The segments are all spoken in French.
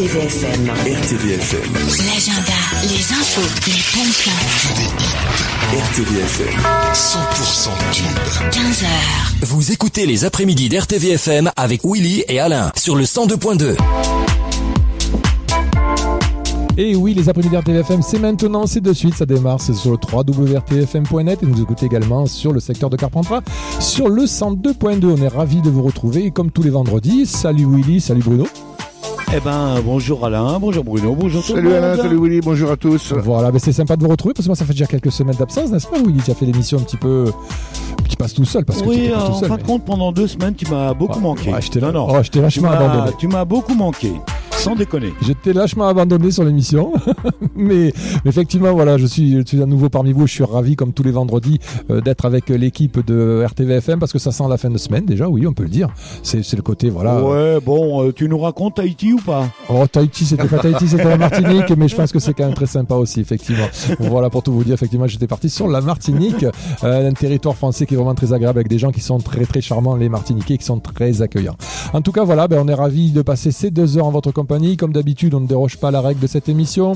RTVFM. RTVFM. L'agenda, les infos, les bons plans. RTVFM. 100% tube. 15h. Vous écoutez les après-midi d'RTVFM avec Willy et Alain sur le 102.2. Et oui, les après-midi RTVFM, c'est maintenant, c'est de suite, ça démarre, c'est sur le www.rtvfm.net et nous écoutez également sur le secteur de Carpentras, sur le 102.2. On est ravis de vous retrouver, et comme tous les vendredis, salut Willy, salut Bruno. Eh ben, bonjour Alain, bonjour Bruno, bonjour tout le monde. Salut Alain, salut Willy, bonjour à tous. Voilà, mais c'est sympa de vous retrouver parce que moi ça fait déjà quelques semaines d'absence, n'est-ce pas Willy? Tu as fait l'émission un petit peu... Tu passes tout seul parce que oui, tu pas tout seul. En fin de compte, pendant 2 semaines, tu m'as beaucoup manqué. Ouais, je t'ai vachement abandonné. Tu m'as beaucoup manqué, sans déconner. Je t'ai lâchement abandonné sur l'émission, mais effectivement, voilà, je suis à nouveau parmi vous. Je suis ravi, comme tous les vendredis, d'être avec l'équipe de RTVFM parce que ça sent la fin de semaine déjà, oui, on peut le dire. C'est le côté, voilà. Ouais, bon, tu nous racontes Tahiti ou pas? Oh, Tahiti, c'était pas Tahiti, c'était la Martinique, mais je pense que c'est quand même très sympa aussi, effectivement. Voilà, pour tout vous dire, effectivement, j'étais parti sur la Martinique, un territoire français qui est vraiment très agréable avec des gens qui sont très très charmants, les Martiniquais, qui sont très accueillants. En tout cas, voilà, on est ravis de passer ces 2 heures en votre compagnie. Comme d'habitude, on ne déroge pas à la règle de cette émission.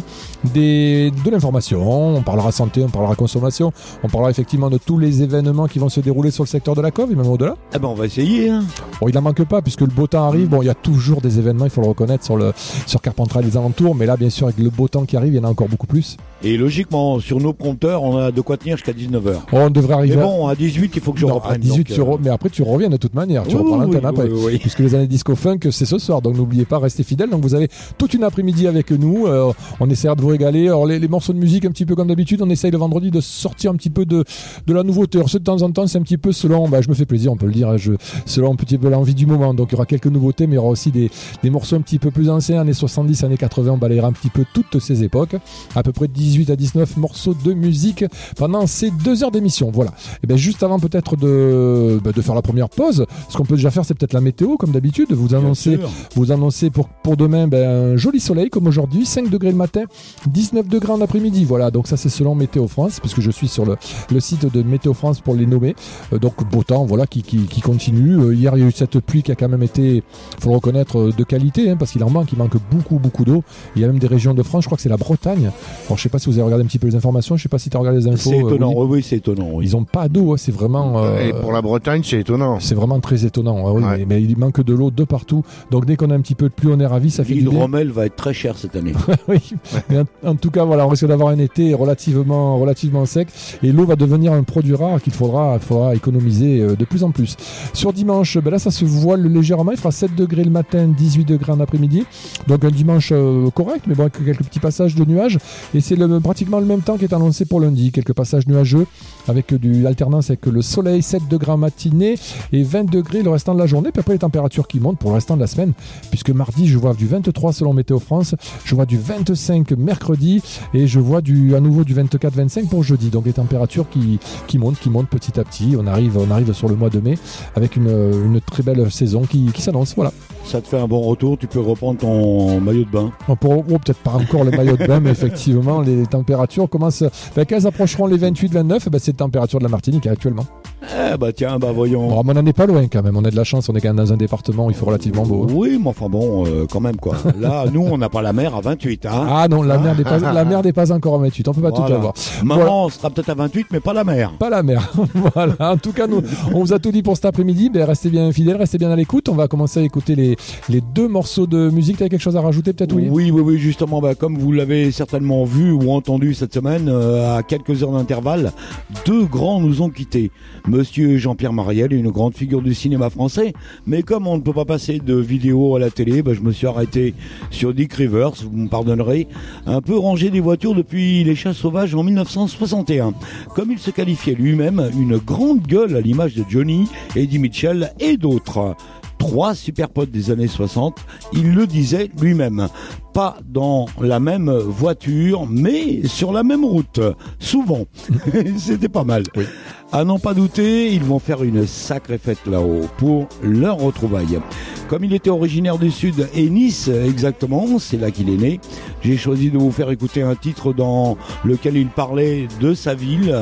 De l'information, on parlera santé, on parlera consommation, on parlera effectivement de tous les événements qui vont se dérouler sur le secteur de la Cove et même au-delà. Eh ben, on va essayer, hein. Bon, il n'en manque pas puisque le beau temps arrive. Bon, il y a toujours des événements, il faut le reconnaître, sur Carpentras et les alentours, mais là, bien sûr, avec le beau temps qui arrive, il y en a encore beaucoup plus. Et logiquement, sur nos prompteurs, on a de quoi tenir jusqu'à 19h. Oh, on devrait arriver. Mais bon, à 18, il faut que je reprenne. À 18, mais après, tu reviens de toute manière. Tu reprends l'antenne après. Oui. Puisque les années disco funk, c'est ce soir. Donc, n'oubliez pas, restez fidèles. Donc, vous avez toute une après-midi avec nous. On essaiera de vous régaler. Alors, les morceaux de musique, un petit peu comme d'habitude, on essaye le vendredi de sortir un petit peu de la nouveauté. Alors, de temps en temps, c'est un petit peu selon, je me fais plaisir, on peut le dire, selon un petit peu l'envie du moment. Donc, il y aura quelques nouveautés, mais il y aura aussi des morceaux un petit peu plus anciens, années 70, années 80. On balayera un petit peu toutes ces époques. À peu près 18 à 19 morceaux de musique pendant ces 2 heures d'émission. Voilà. Et bien, juste avant peut-être de faire la première pause, ce qu'on peut déjà faire, c'est peut-être la météo, comme d'habitude. Vous annoncez pour demain un joli soleil, comme aujourd'hui, 5 degrés le matin, 19 degrés en après-midi. Voilà. Donc ça, c'est selon Météo France, puisque je suis sur le site de Météo France pour les nommer. Donc beau temps, voilà, qui continue. Hier, il y a eu cette pluie qui a quand même été, faut le reconnaître, de qualité, parce qu'il manque beaucoup d'eau. Il y a même des régions de France, je crois que c'est la Bretagne. Alors, je sais pas si vous avez regardé un petit peu les informations, je sais pas si tu as regardé les infos. C'est étonnant, oui, c'est étonnant. Oui. Ils ont pas d'eau, c'est vraiment... Et pour la Bretagne, c'est étonnant. C'est vraiment très étonnant, oui, ouais. mais il manque de l'eau de partout. Donc dès qu'on a un petit peu de pluie, on est ravis, ça fait du bien. L'hydromel va être très cher cette année. Oui, mais en tout cas, voilà, on risque d'avoir un été relativement sec et l'eau va devenir un produit rare qu'il faudra économiser de plus en plus. Sur dimanche, là ça se voile légèrement, il fera 7 degrés le matin, 18 degrés en après-midi. Donc un dimanche correct, mais bon, avec quelques petits passages de nuages. Et c'est pratiquement le même temps qui est annoncé pour lundi. Quelques passages nuageux avec l'alternance avec le soleil, 7 degrés en matinée et 20 degrés le restant de la journée. Puis après les températures qui montent pour le restant de la semaine, puisque mardi je vois du 23 selon Météo France, je vois du 25 mercredi et je vois à nouveau du 24-25 pour jeudi. Donc les températures qui montent petit à petit. On arrive sur le mois de mai avec une très belle saison qui s'annonce. Voilà. Ça te fait un bon retour, tu peux reprendre ton maillot de bain. Peut-être pas encore le maillot de bain, mais effectivement, les températures commencent... quand elles approcheront les 28-29, c'est la température de la Martinique actuellement. Tiens, voyons. Bon, mais on n'en est pas loin quand même, on a de la chance, on est quand même dans un département où il fait relativement beau. Oui, mais enfin bon, quand même quoi. Là, nous, on n'a pas la mer à 28. Hein. Ah non, la mer n'est pas encore à 28, on peut pas tout avoir. Maman sera peut-être à 28, mais pas la mer. Pas la mer, voilà. En tout cas, nous, on vous a tout dit pour cet après-midi, restez bien fidèles, restez bien à l'écoute. On va commencer à écouter les 2 morceaux de musique. Tu as quelque chose à rajouter peut-être, oui? Oui, justement, comme vous l'avez certainement vu ou entendu cette semaine, à quelques heures d'intervalle, 2 grands nous ont quittés. Monsieur Jean-Pierre Mariel, une grande figure du cinéma français, mais comme on ne peut pas passer de vidéos à la télé, je me suis arrêté sur Dick Rivers, vous me pardonnerez, un peu rangé des voitures depuis les chats sauvages en 1961. Comme il se qualifiait lui-même, une grande gueule à l'image de Johnny, Eddie Mitchell et d'autres. 3 super potes des années 60, il le disait lui-même. Pas dans la même voiture, mais sur la même route. Souvent. C'était pas mal. Oui. À n'en pas douter, ils vont faire une sacrée fête là-haut pour leur retrouvaille. Comme il était originaire du Sud et Nice exactement, c'est là qu'il est né, j'ai choisi de vous faire écouter un titre dans lequel il parlait de sa ville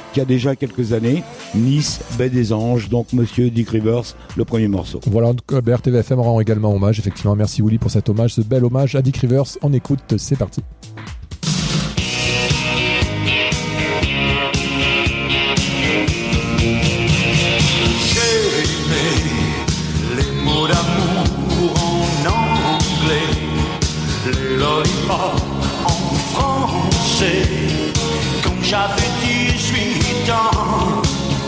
qui a déjà quelques années. Nice, Baie des Anges, donc Monsieur Dick Rivers, le premier morceau. Voilà, en tout cas, RTVFM rend également hommage, effectivement. Merci Willy pour cet hommage, ce bel hommage à Dick Rivers. On écoute, c'est parti. En français, quand j'avais 18 ans.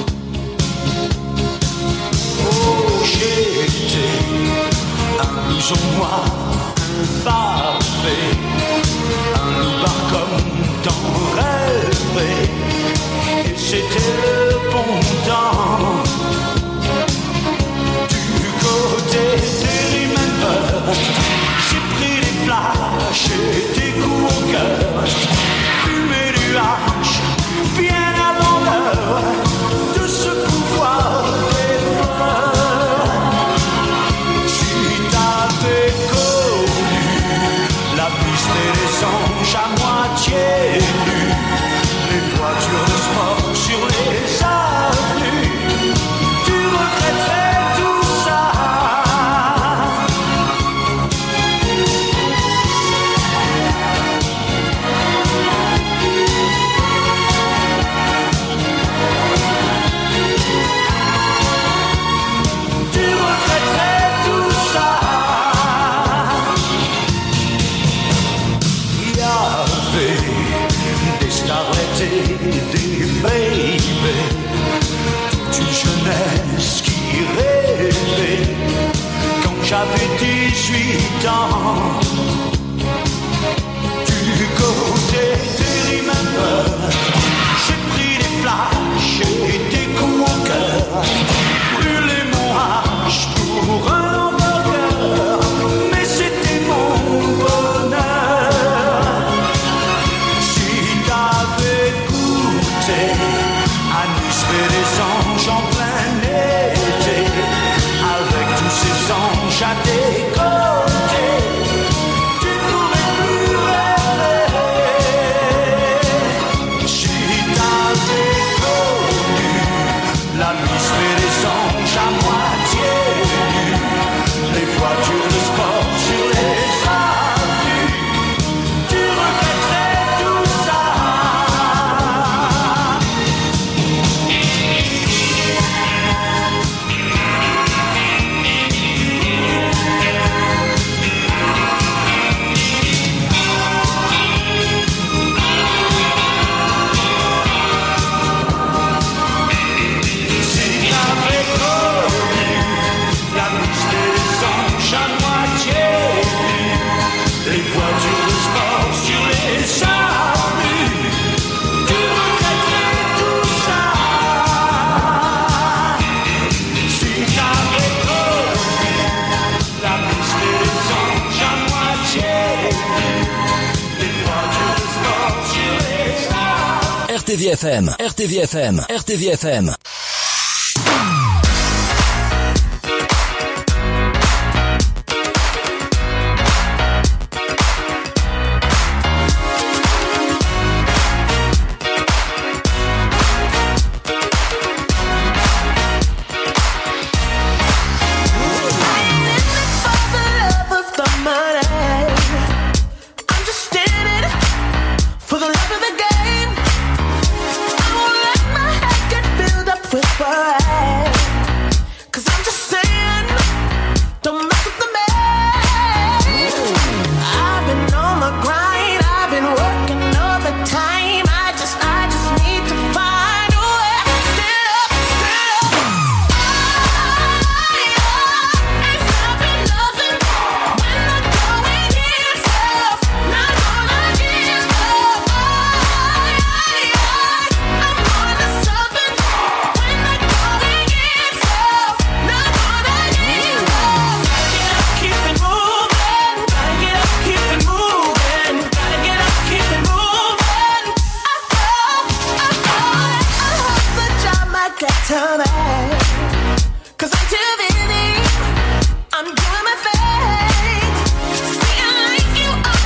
Oh, j'étais un blouson noir, un parfait, un loupard comme dans rêver. Et c'était le bon temps. Du côté des Remember, j'ai pris les flashs et des coups au cœur, fumé du hache, bien avant l'heure de ce pouvoir des fleurs. Si t'avais connu la piste et les anges à moitié nus, les voitures de sport sur les avenues, tu regretterais tout ça. Des baby, toute une jeunesse qui rêvait quand j'avais 18 ans. Du côté des Remember, j'ai pris des flashs et des coups au cœur, brûlé mon hache pour un hamburger, mais c'était mon bonheur. À Nice, Baie des Anges en plein été, avec tous ces anges à tes côtés, tu pourrais plus rêver. Si t'avais connu la Nice, Baie des Anges à moitié nue, les voitures de sport sur les avenues, tu regretterais tout ça. RTVFM, RTVFM, RTVFM.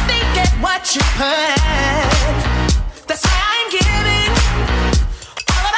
That's why I'm giving all of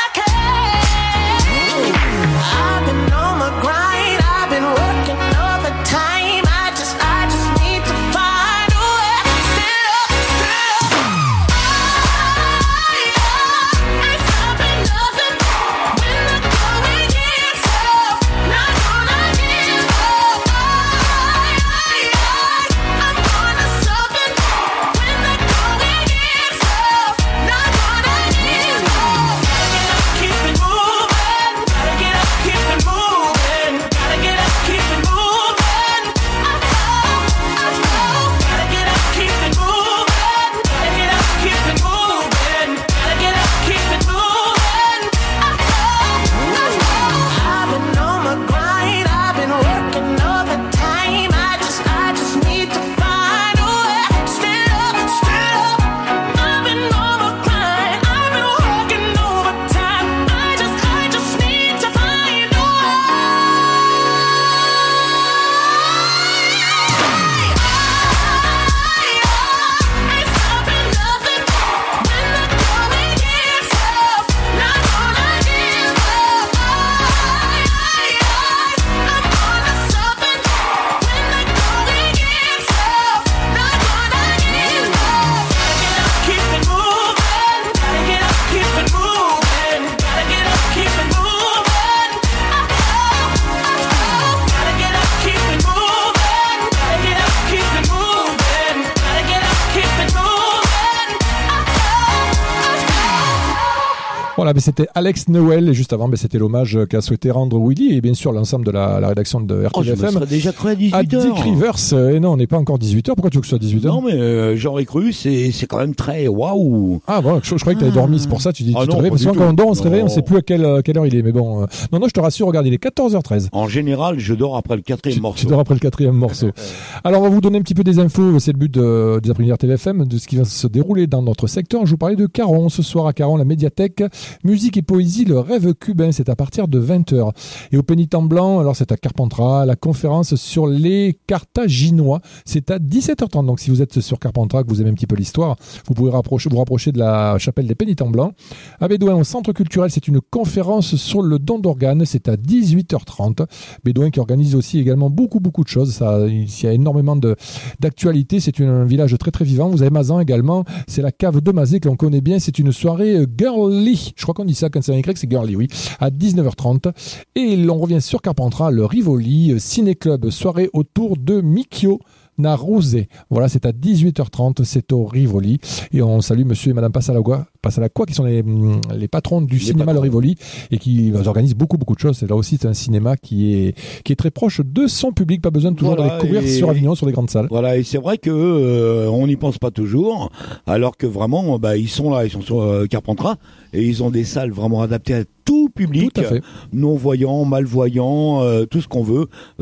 Voilà, mais c'était Alex Noël et juste avant, c'était l'hommage qu'a souhaité rendre Willy et bien sûr l'ensemble de la rédaction de RTVFM. Je me serais déjà cru à 18h. À Dick Rivers. Et non, on n'est pas encore 18h. Pourquoi tu veux que ce soit 18h? Non, mais j'aurais cru, c'est quand même très waouh. Ah bon, je croyais que tu avais dormi, c'est pour ça tu dis tu te non, réveilles. Parce que quand on dort, on se réveille, on sait plus à quelle heure il est. Mais bon, non, je te rassure, regarde, il est 14h13. En général, je dors après le quatrième morceau. Tu dors après le quatrième morceau. Alors, on va vous donner un petit peu des infos. C'est le but des après-midi RTVFM, de ce qui va se dérouler dans notre secteur. Je vous parlais de Caron. Ce soir à Caron, la médiathèque, musique et poésie, le rêve cubain. C'est à partir de 20h. Et au Pénitent Blanc, alors c'est à Carpentras, la conférence sur les Carthaginois. C'est à 17h30. Donc, si vous êtes sur Carpentras, que vous aimez un petit peu l'histoire, vous pouvez vous rapprocher de la chapelle des Pénitents Blancs. À Bédouin, au centre culturel, c'est une conférence sur le don d'organes. C'est à 18h30. Bédouin qui organise aussi également beaucoup de choses. Il y a énormément d'actualités. C'est un village très très vivant. Vous avez Mazan également. C'est la cave de Mazé que l'on connaît bien. C'est une soirée girly. Je crois qu'on dit ça quand c'est un Y, c'est girly, oui. À 19h30. Et l'on revient sur Carpentras, le Rivoli, ciné-club, soirée autour de Mikio Naruzé. Voilà, c'est à 18h30, c'est au Rivoli. Et on salue monsieur et madame Passalacqua, qui sont les patrons du cinéma Le Rivoli et qui organisent beaucoup de choses. Et là aussi, c'est un cinéma qui est très proche de son public. Pas besoin de toujours d'aller courir sur Avignon, sur des grandes salles. Voilà, et c'est vrai que on n'y pense pas toujours, alors que vraiment, ils sont là, ils sont sur Carpentras et ils ont des salles vraiment adaptées à tout public, non-voyant, malvoyant, tout ce qu'on veut,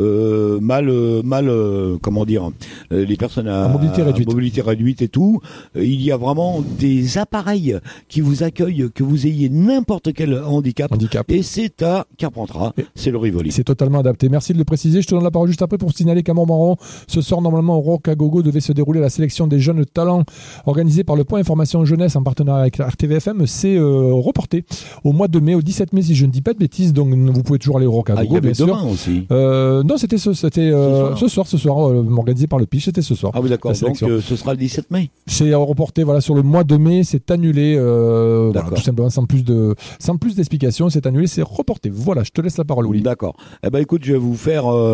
comment dire, les personnes à mobilité réduite et tout. Il y a vraiment des appareils qui vous accueillent, que vous ayez n'importe quel handicap. Et c'est à Carpentras, c'est le Rivoli. C'est totalement adapté. Merci de le préciser. Je te donne la parole juste après pour signaler qu'à Montmoron, ce soir, normalement, au Rock à Gogo devait se dérouler la sélection des jeunes talents organisée par le Point Information Jeunesse en partenariat avec RTVFM. C'est reporté au mois de mai, au 17 mai, si je ne dis pas de bêtises. Donc, vous pouvez toujours aller au Rock à Gogo, bien sûr. Aussi. Non, c'était ce soir, organisé par le Pitch, c'était ce soir. Ah oui, d'accord. Donc, ce sera le 17 mai. C'est reporté, voilà, sur le mois de mai, c'est annulé, voilà, tout simplement, sans plus d'explications, c'est annulé, c'est reporté. Voilà, je te laisse la parole, Willy. D'accord. Eh ben, écoute, je vais vous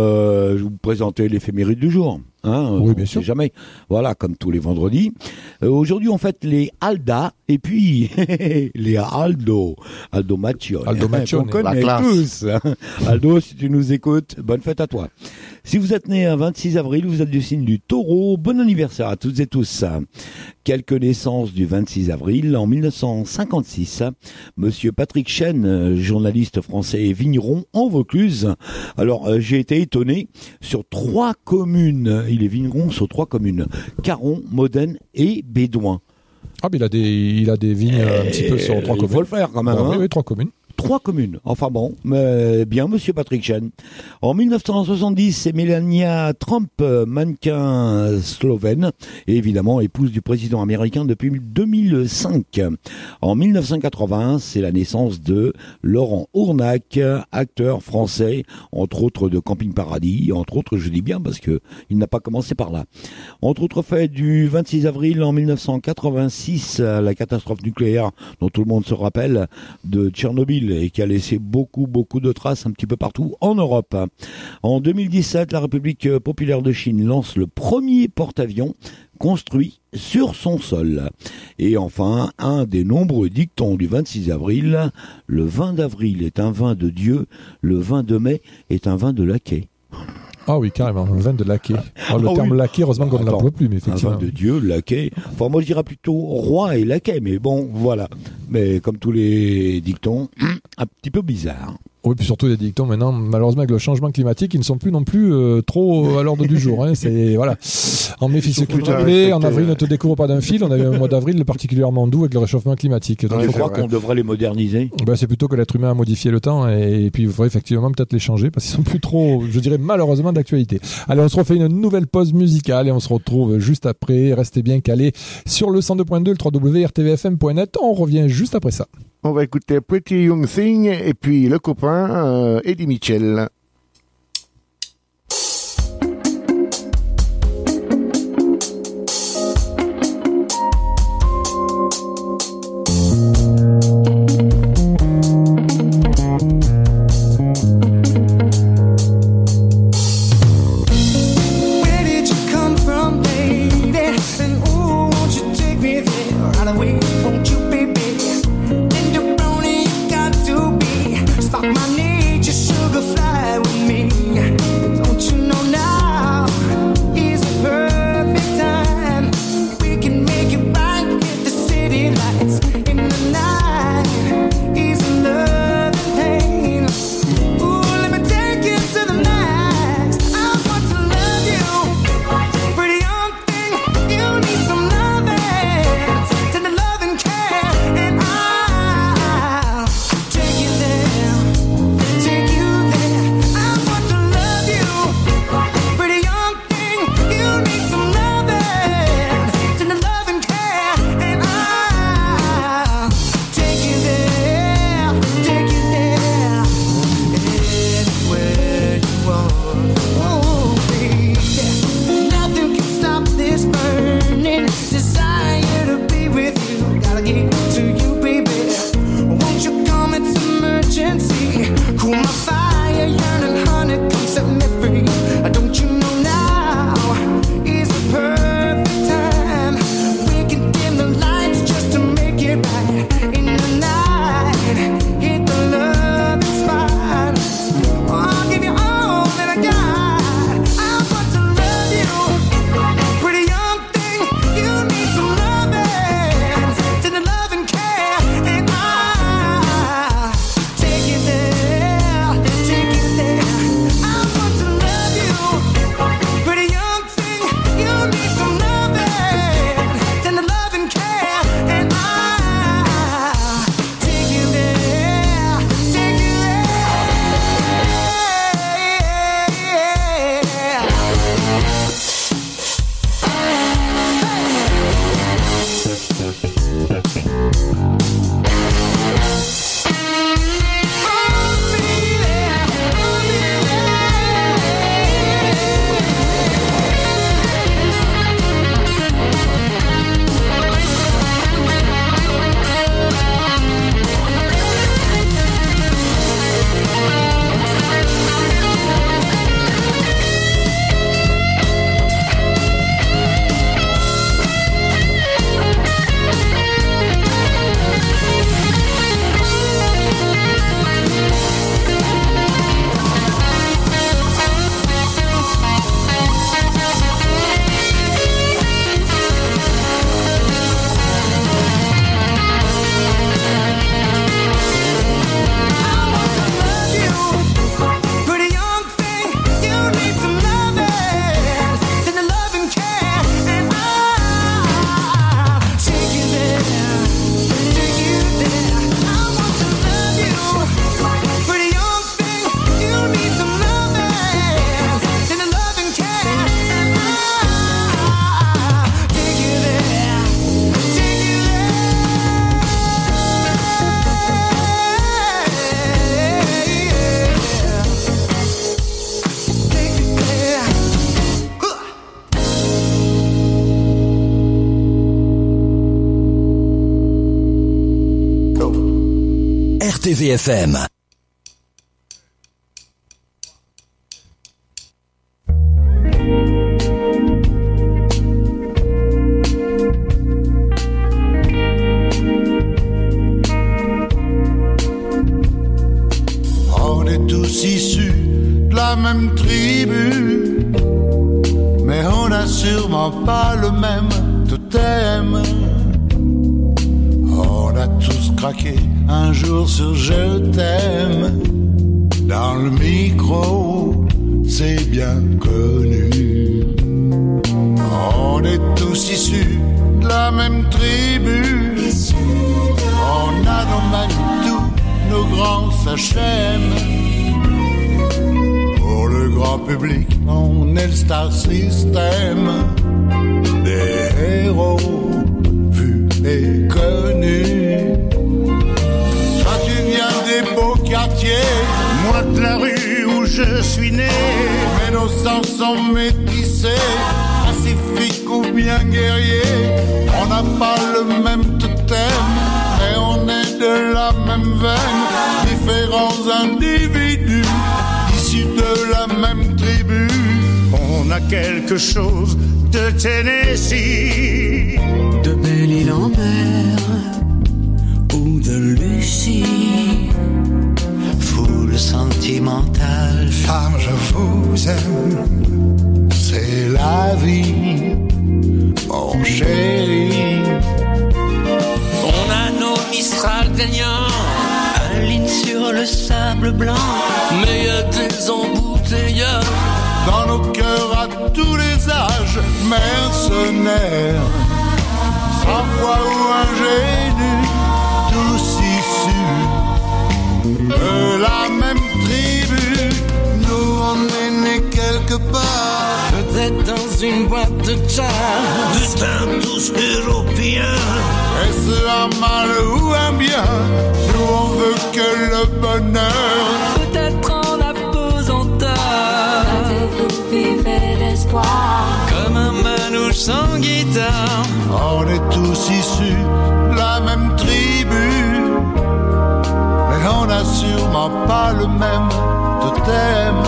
présenter l'éphéméride du jour. Oui, bien sûr. Jamais. Voilà, comme tous les vendredis. Aujourd'hui, on fête les Alda et puis les Aldo Macchione. Aldo Macchione, on connaît tous. Aldo, si tu nous écoutes, bonne fête à toi. Si vous êtes né un 26 avril, vous êtes du signe du Taureau. Bon anniversaire à toutes et tous. Quelques naissances du 26 avril. En 1956, monsieur Patrick Chêne, journaliste français et vigneron en Vaucluse. Alors, j'ai été étonné, sur 3 communes, il est vigneron sur 3 communes, Caron, Modène et Bédouin. Ah, mais il a des vignes un petit peu sur 3 communes. Il faut le faire quand même. Oui, 3 communes. 3 communes. Enfin bon, mais bien, monsieur Patrick Chêne. En 1970, c'est Melania Trump, mannequin slovène, et évidemment épouse du président américain depuis 2005. En 1980, c'est la naissance de Laurent Ournac, acteur français, entre autres de Camping Paradis, entre autres, je dis bien parce que il n'a pas commencé par là. Entre autres faits, du 26 avril en 1986, la catastrophe nucléaire dont tout le monde se rappelle de Tchernobyl, et qui a laissé beaucoup de traces un petit peu partout en Europe. En 2017, la République populaire de Chine lance le premier porte-avions construit sur son sol. Et enfin, un des nombreux dictons du 26 avril, le vin d'avril est un vin de Dieu, le vin de mai est un vin de laquais. Ah oui, carrément, le vin de laquais. Le terme laquais, heureusement qu'on ne l'emploie plus, mais effectivement. Un vin de Dieu, laquais. Enfin, moi je dirais plutôt roi et laquais, mais bon, voilà. Mais comme tous les dictons, un petit peu bizarre. Oui, puis surtout les dictons maintenant, malheureusement avec le changement climatique, ils ne sont plus non plus trop à l'ordre du jour. C'est voilà. En mai, fils cultivé, en avril, ne te découvre pas d'un fil. On avait un mois d'avril particulièrement doux avec le réchauffement climatique. Donc, je crois qu'on devrait les moderniser. C'est plutôt que l'être humain a modifié le temps et puis il faudrait effectivement peut-être les changer parce qu'ils sont plus trop, je dirais malheureusement, d'actualité. Allez, on se refait une nouvelle pause musicale et on se retrouve juste après. Restez bien calés sur le 102.2, le www.rtvfm.net. On revient juste après ça. On va écouter Pretty Young Thing et puis le copain Eddie Mitchell. Won't you take me there right away? Won't you, baby? Then you brownie RTVFM. On est tous issus de la même tribu, mais on n'a sûrement pas le même totem. On a tous craqué un jour sur je t'aime. Dans le micro, c'est bien connu. On est tous issus de la même tribu. On a nos Manitou, nos grands Sachem. Pour le grand public, on est le Star System. Des héros vus et connus. Toi tu viens des beaux quartiers, moi de la rue où je suis né. Mais nos sangs sont métissés, pacifiques ou bien guerriers. On n'a pas le même totem, mais on est de la même veine. Différents individus, issus de la même tribu. On a quelque chose de Tennessee, de Belle-Île-en-Mer ou de Lucie. Foule sentimentale, femme je vous aime, c'est la vie, mon chéri. On a nos Mistral gagnants, un ligne sur le sable blanc. Mais y a des embouteillages dans nos cœurs à tous les âges, mercenaires, sans foi ou ingénus, tous issus de la même tribu. Nous on est nés quelque part, peut-être dans une boîte de jazz. Putain, tous européens. Est-ce un mal ou un bien? Nous on veut que le bonheur. Peut-être en apesanteur. Vous vivez d'espoir, comme un manouche sans guitare. On est tous issus de la même tribu, mais on n'a sûrement pas le même totem.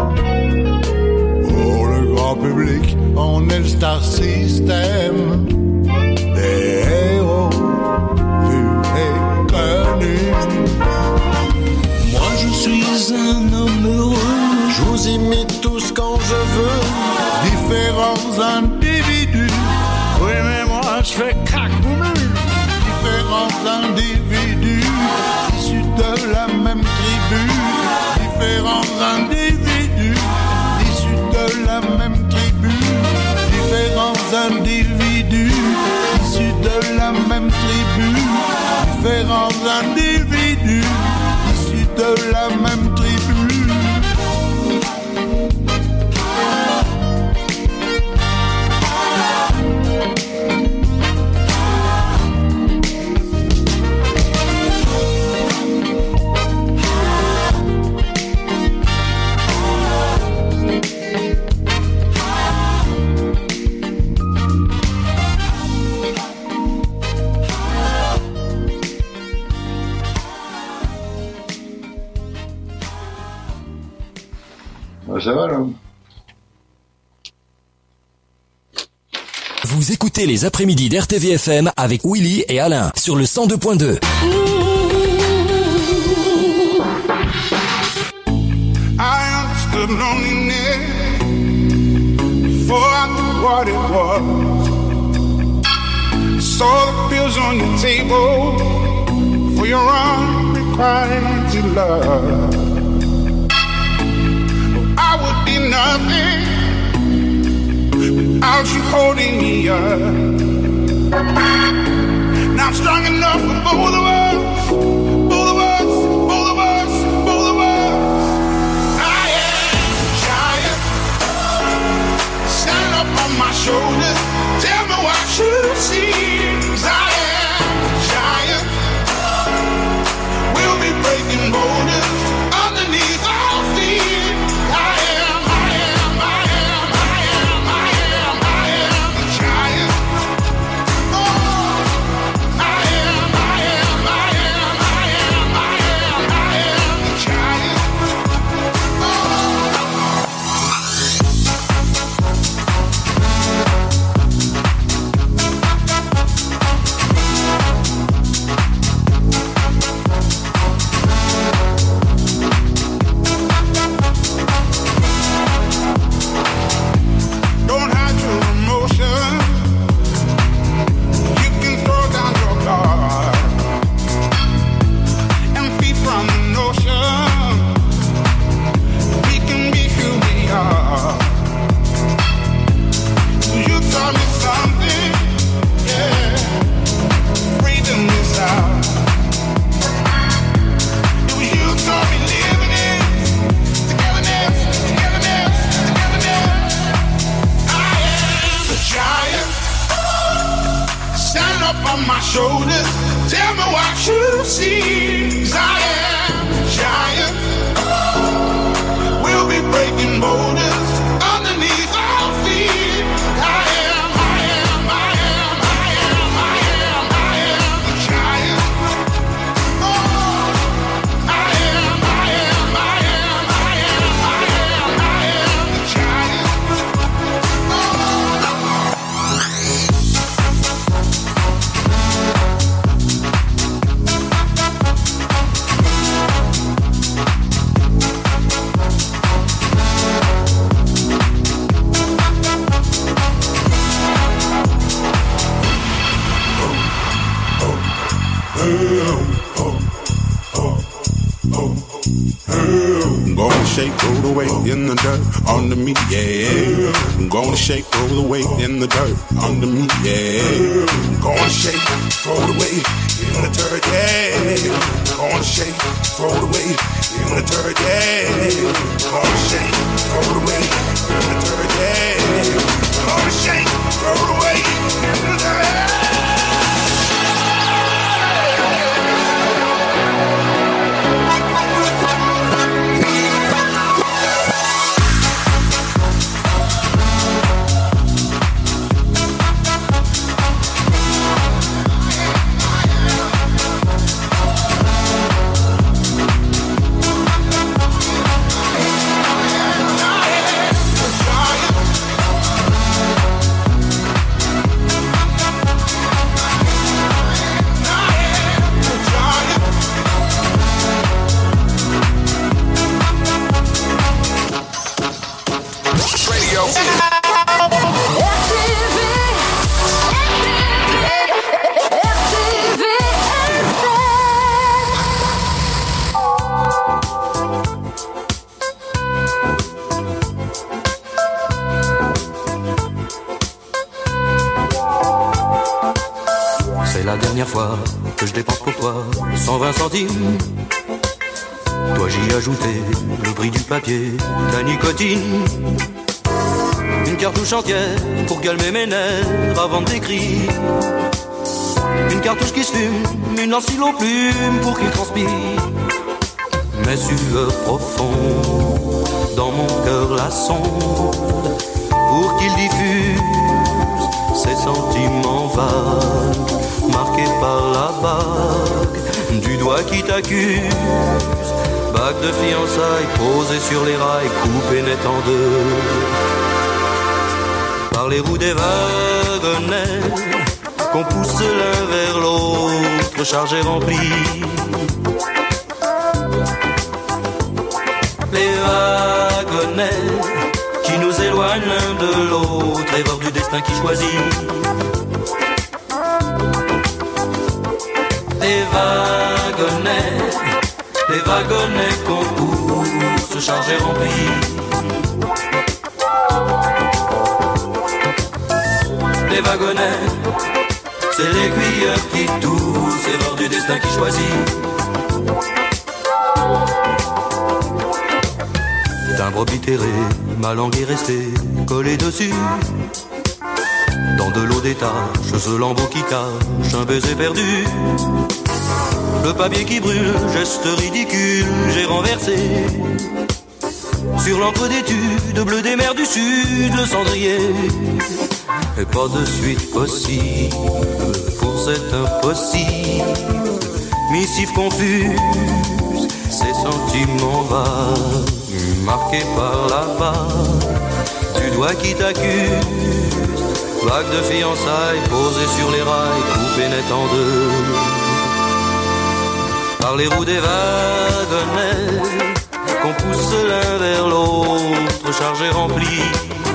Pour le grand public, on est le Star System. Des héros vus et connus. Moi je suis un homme heureux, je vous imite tous quand je veux. Différents individus, oui mais moi je fais crack-boum. Différents individus, issus de la même tribu. Différents individus, issus de la même tribu. Différents individus, issus de la même tribu. Différents individus, issus de la même tribu. Ça va, là. Vous écoutez les après-midi d'RTVFM avec Willy et Alain sur le 102.2. I understood loneliness before I knew what it was. Saw the pills on your table for your unrequited love. I would be nothing without you holding me up. Now I'm strong enough for both of us, both of us, both of us, both of us. I am a giant. Stand up on my shoulders. Tell me what you see. 'Cause I am a giant. We'll be breaking borders underneath our feet. I am up on my shoulders. Tell me what you see. 'Cause I am a giant. We'll be breaking borders underneath our feet. I am a giant. Oh, I am a giant. I'm gonna shake, roll the weight in the dirt under me, yeah. I'm gonna shake, roll the weight in the dirt under me, yeah. I'm gonna shake, throw the weight in the dirt, yeah. I'm gonna shake, throw the weight in the dirt, yeah. I'm gonna shake, throw the weight in the dirt, yeah. I'm gonna shake, throw the weight in the dirt. C'est la dernière fois que je dépense pour toi 120 centimes. Toi j'y ai ajouté le prix du papier, ta nicotine. Une cartouche entière pour calmer mes nerfs avant d'écrire. Une cartouche qui se fume, une lance stylo plume pour qu'il transpire. Mes sueurs profondes, dans mon cœur la sonde, pour qu'il diffuse ses sentiments vagues, marqués par la bague du doigt qui t'accuse. Bague de fiançailles posée sur les rails, coupée net en deux par les roues des wagonnets qu'on pousse l'un vers l'autre, chargés remplis. Les wagonnets qui nous éloignent l'un de l'autre, erreur du destin qui choisit. Les wagonnets qu'on pousse, chargés remplis. Les wagonnets, c'est l'aiguilleur qui tousse, erreur du destin qui choisit. Timbre oblitéré, ma langue est restée collée dessus. Dans de l'eau des taches, ce lambeau qui cache un baiser perdu. Le papier qui brûle, geste ridicule, j'ai renversé sur l'encre d'étude bleu des mers du sud, le cendrier. Et pas de suite possible pour cet impossible. Missive confuse, ces sentiments vagues, marqués par la bague du doigt qui t'accuse. Vague de fiançailles posée sur les rails, coupée net en deux par les roues des wagonnets qu'on pousse l'un vers l'autre, chargés remplis.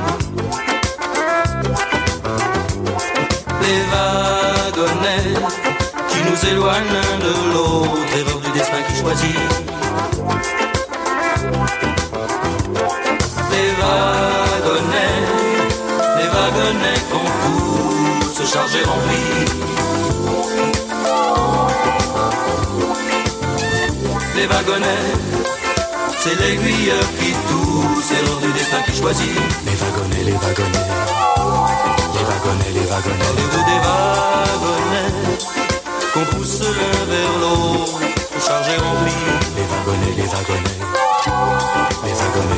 Les wagonnets qui nous éloignent l'un de l'autre, erreur du destin qui choisit. Les wagonnets qu'on pousse, chargés remplis. Les wagonnets, c'est l'aiguilleur qui tousse, erreur du destin qui choisit. Les wagonnets, les wagonnets, les wagonnets, les wagonnets. Les roues des wagonnets les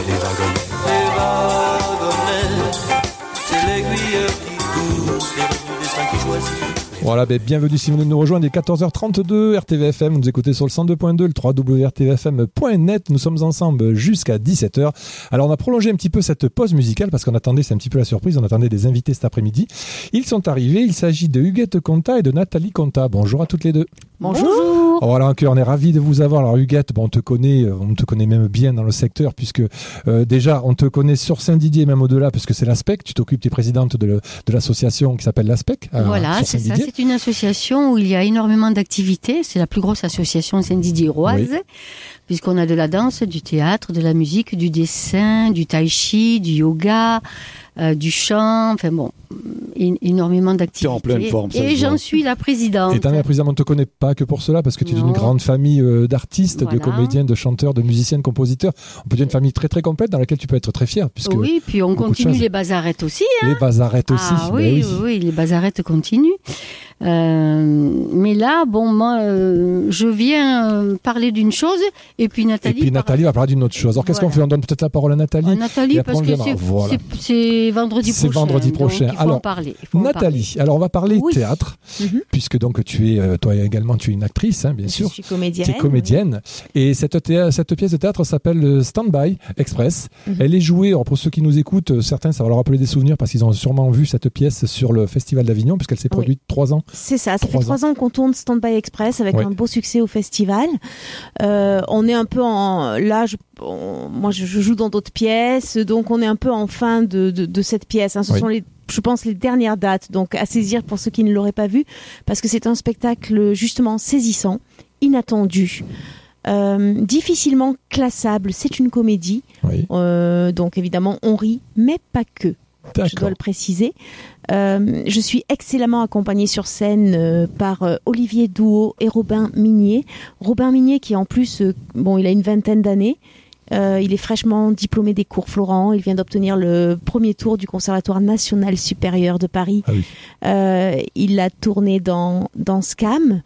wagonnets, c'est l'aiguille qui pousse, les rues du destin qui choisit. Voilà, bienvenue si vous venez de nous rejoindre, il est 14h32, RTVFM, vous nous écoutez sur le 102.2, le www.rtvfm.net, nous sommes ensemble jusqu'à 17h. Alors on a prolongé un petit peu cette pause musicale parce qu'on attendait, c'est un petit peu la surprise, on attendait des invités cet après-midi. Ils sont arrivés, il s'agit de Huguette Conta et de Nathalie Conta. Bonjour à toutes les deux. Bonjour. Voilà, on est ravis de vous avoir. Alors Huguette, on te connaît même bien dans le secteur puisque déjà on te connaît sur Saint-Didier, même au-delà, parce que c'est l'ASPEC. Tu t'occupes, tu es présidente de l'association qui s'appelle l'ASPEC. Voilà, c'est ça. C'est une association où il y a énormément d'activités. C'est la plus grosse association Saint-Didier-Roise, puisqu'on a de la danse, du théâtre, de la musique, du dessin, du tai chi, du yoga, du chant, enfin bon, énormément d'activités. Tu es en pleine forme, ça. Et j'en suis la présidente. Et t'en es la présidente, on ne te connaît pas que pour cela, parce que tu es d'une grande famille d'artistes, de comédiens, de chanteurs, de musiciens, de compositeurs. On peut dire une famille très très complète dans laquelle tu peux être très fière. Oui, puis on continue les bazarettes aussi. Hein. Les bazarettes aussi. Ah oui, les bazarettes continuent. Mais là, moi, je viens parler d'une chose, et puis Nathalie va parler d'une autre chose. Alors qu'est-ce qu'on fait? On donne peut-être la parole à Nathalie. Nathalie, parce que c'est vendredi prochain. C'est vendredi prochain. Il faut en parler. Nathalie, alors on va parler théâtre, puisque donc tu es, toi également, tu es une actrice, bien sûr. Je suis comédienne. Tu es comédienne. Et cette pièce de théâtre s'appelle Stand-by Express. Elle est jouée, alors pour ceux qui nous écoutent, certains, ça va leur rappeler des souvenirs parce qu'ils ont sûrement vu cette pièce sur le Festival d'Avignon, puisqu'elle s'est produite 3 ans. C'est ça, ça fait 3 ans qu'on tourne Stand-by Express avec un beau succès au festival. On est un peu moi je joue dans d'autres pièces, donc on est un peu en fin de cette pièce. Ce sont je pense les dernières dates, donc à saisir pour ceux qui ne l'auraient pas vu, parce que c'est un spectacle justement saisissant, inattendu. Difficilement classable, c'est une comédie, donc évidemment on rit, mais pas que. Je dois le préciser. Je suis excellemment accompagnée sur scène par Olivier Douot et Robin Minier. Robin Minier qui en plus, il a une 20aine d'années. Il est fraîchement diplômé des cours Florent. Il vient d'obtenir le premier tour du Conservatoire national supérieur de Paris. Il a tourné dans Scam.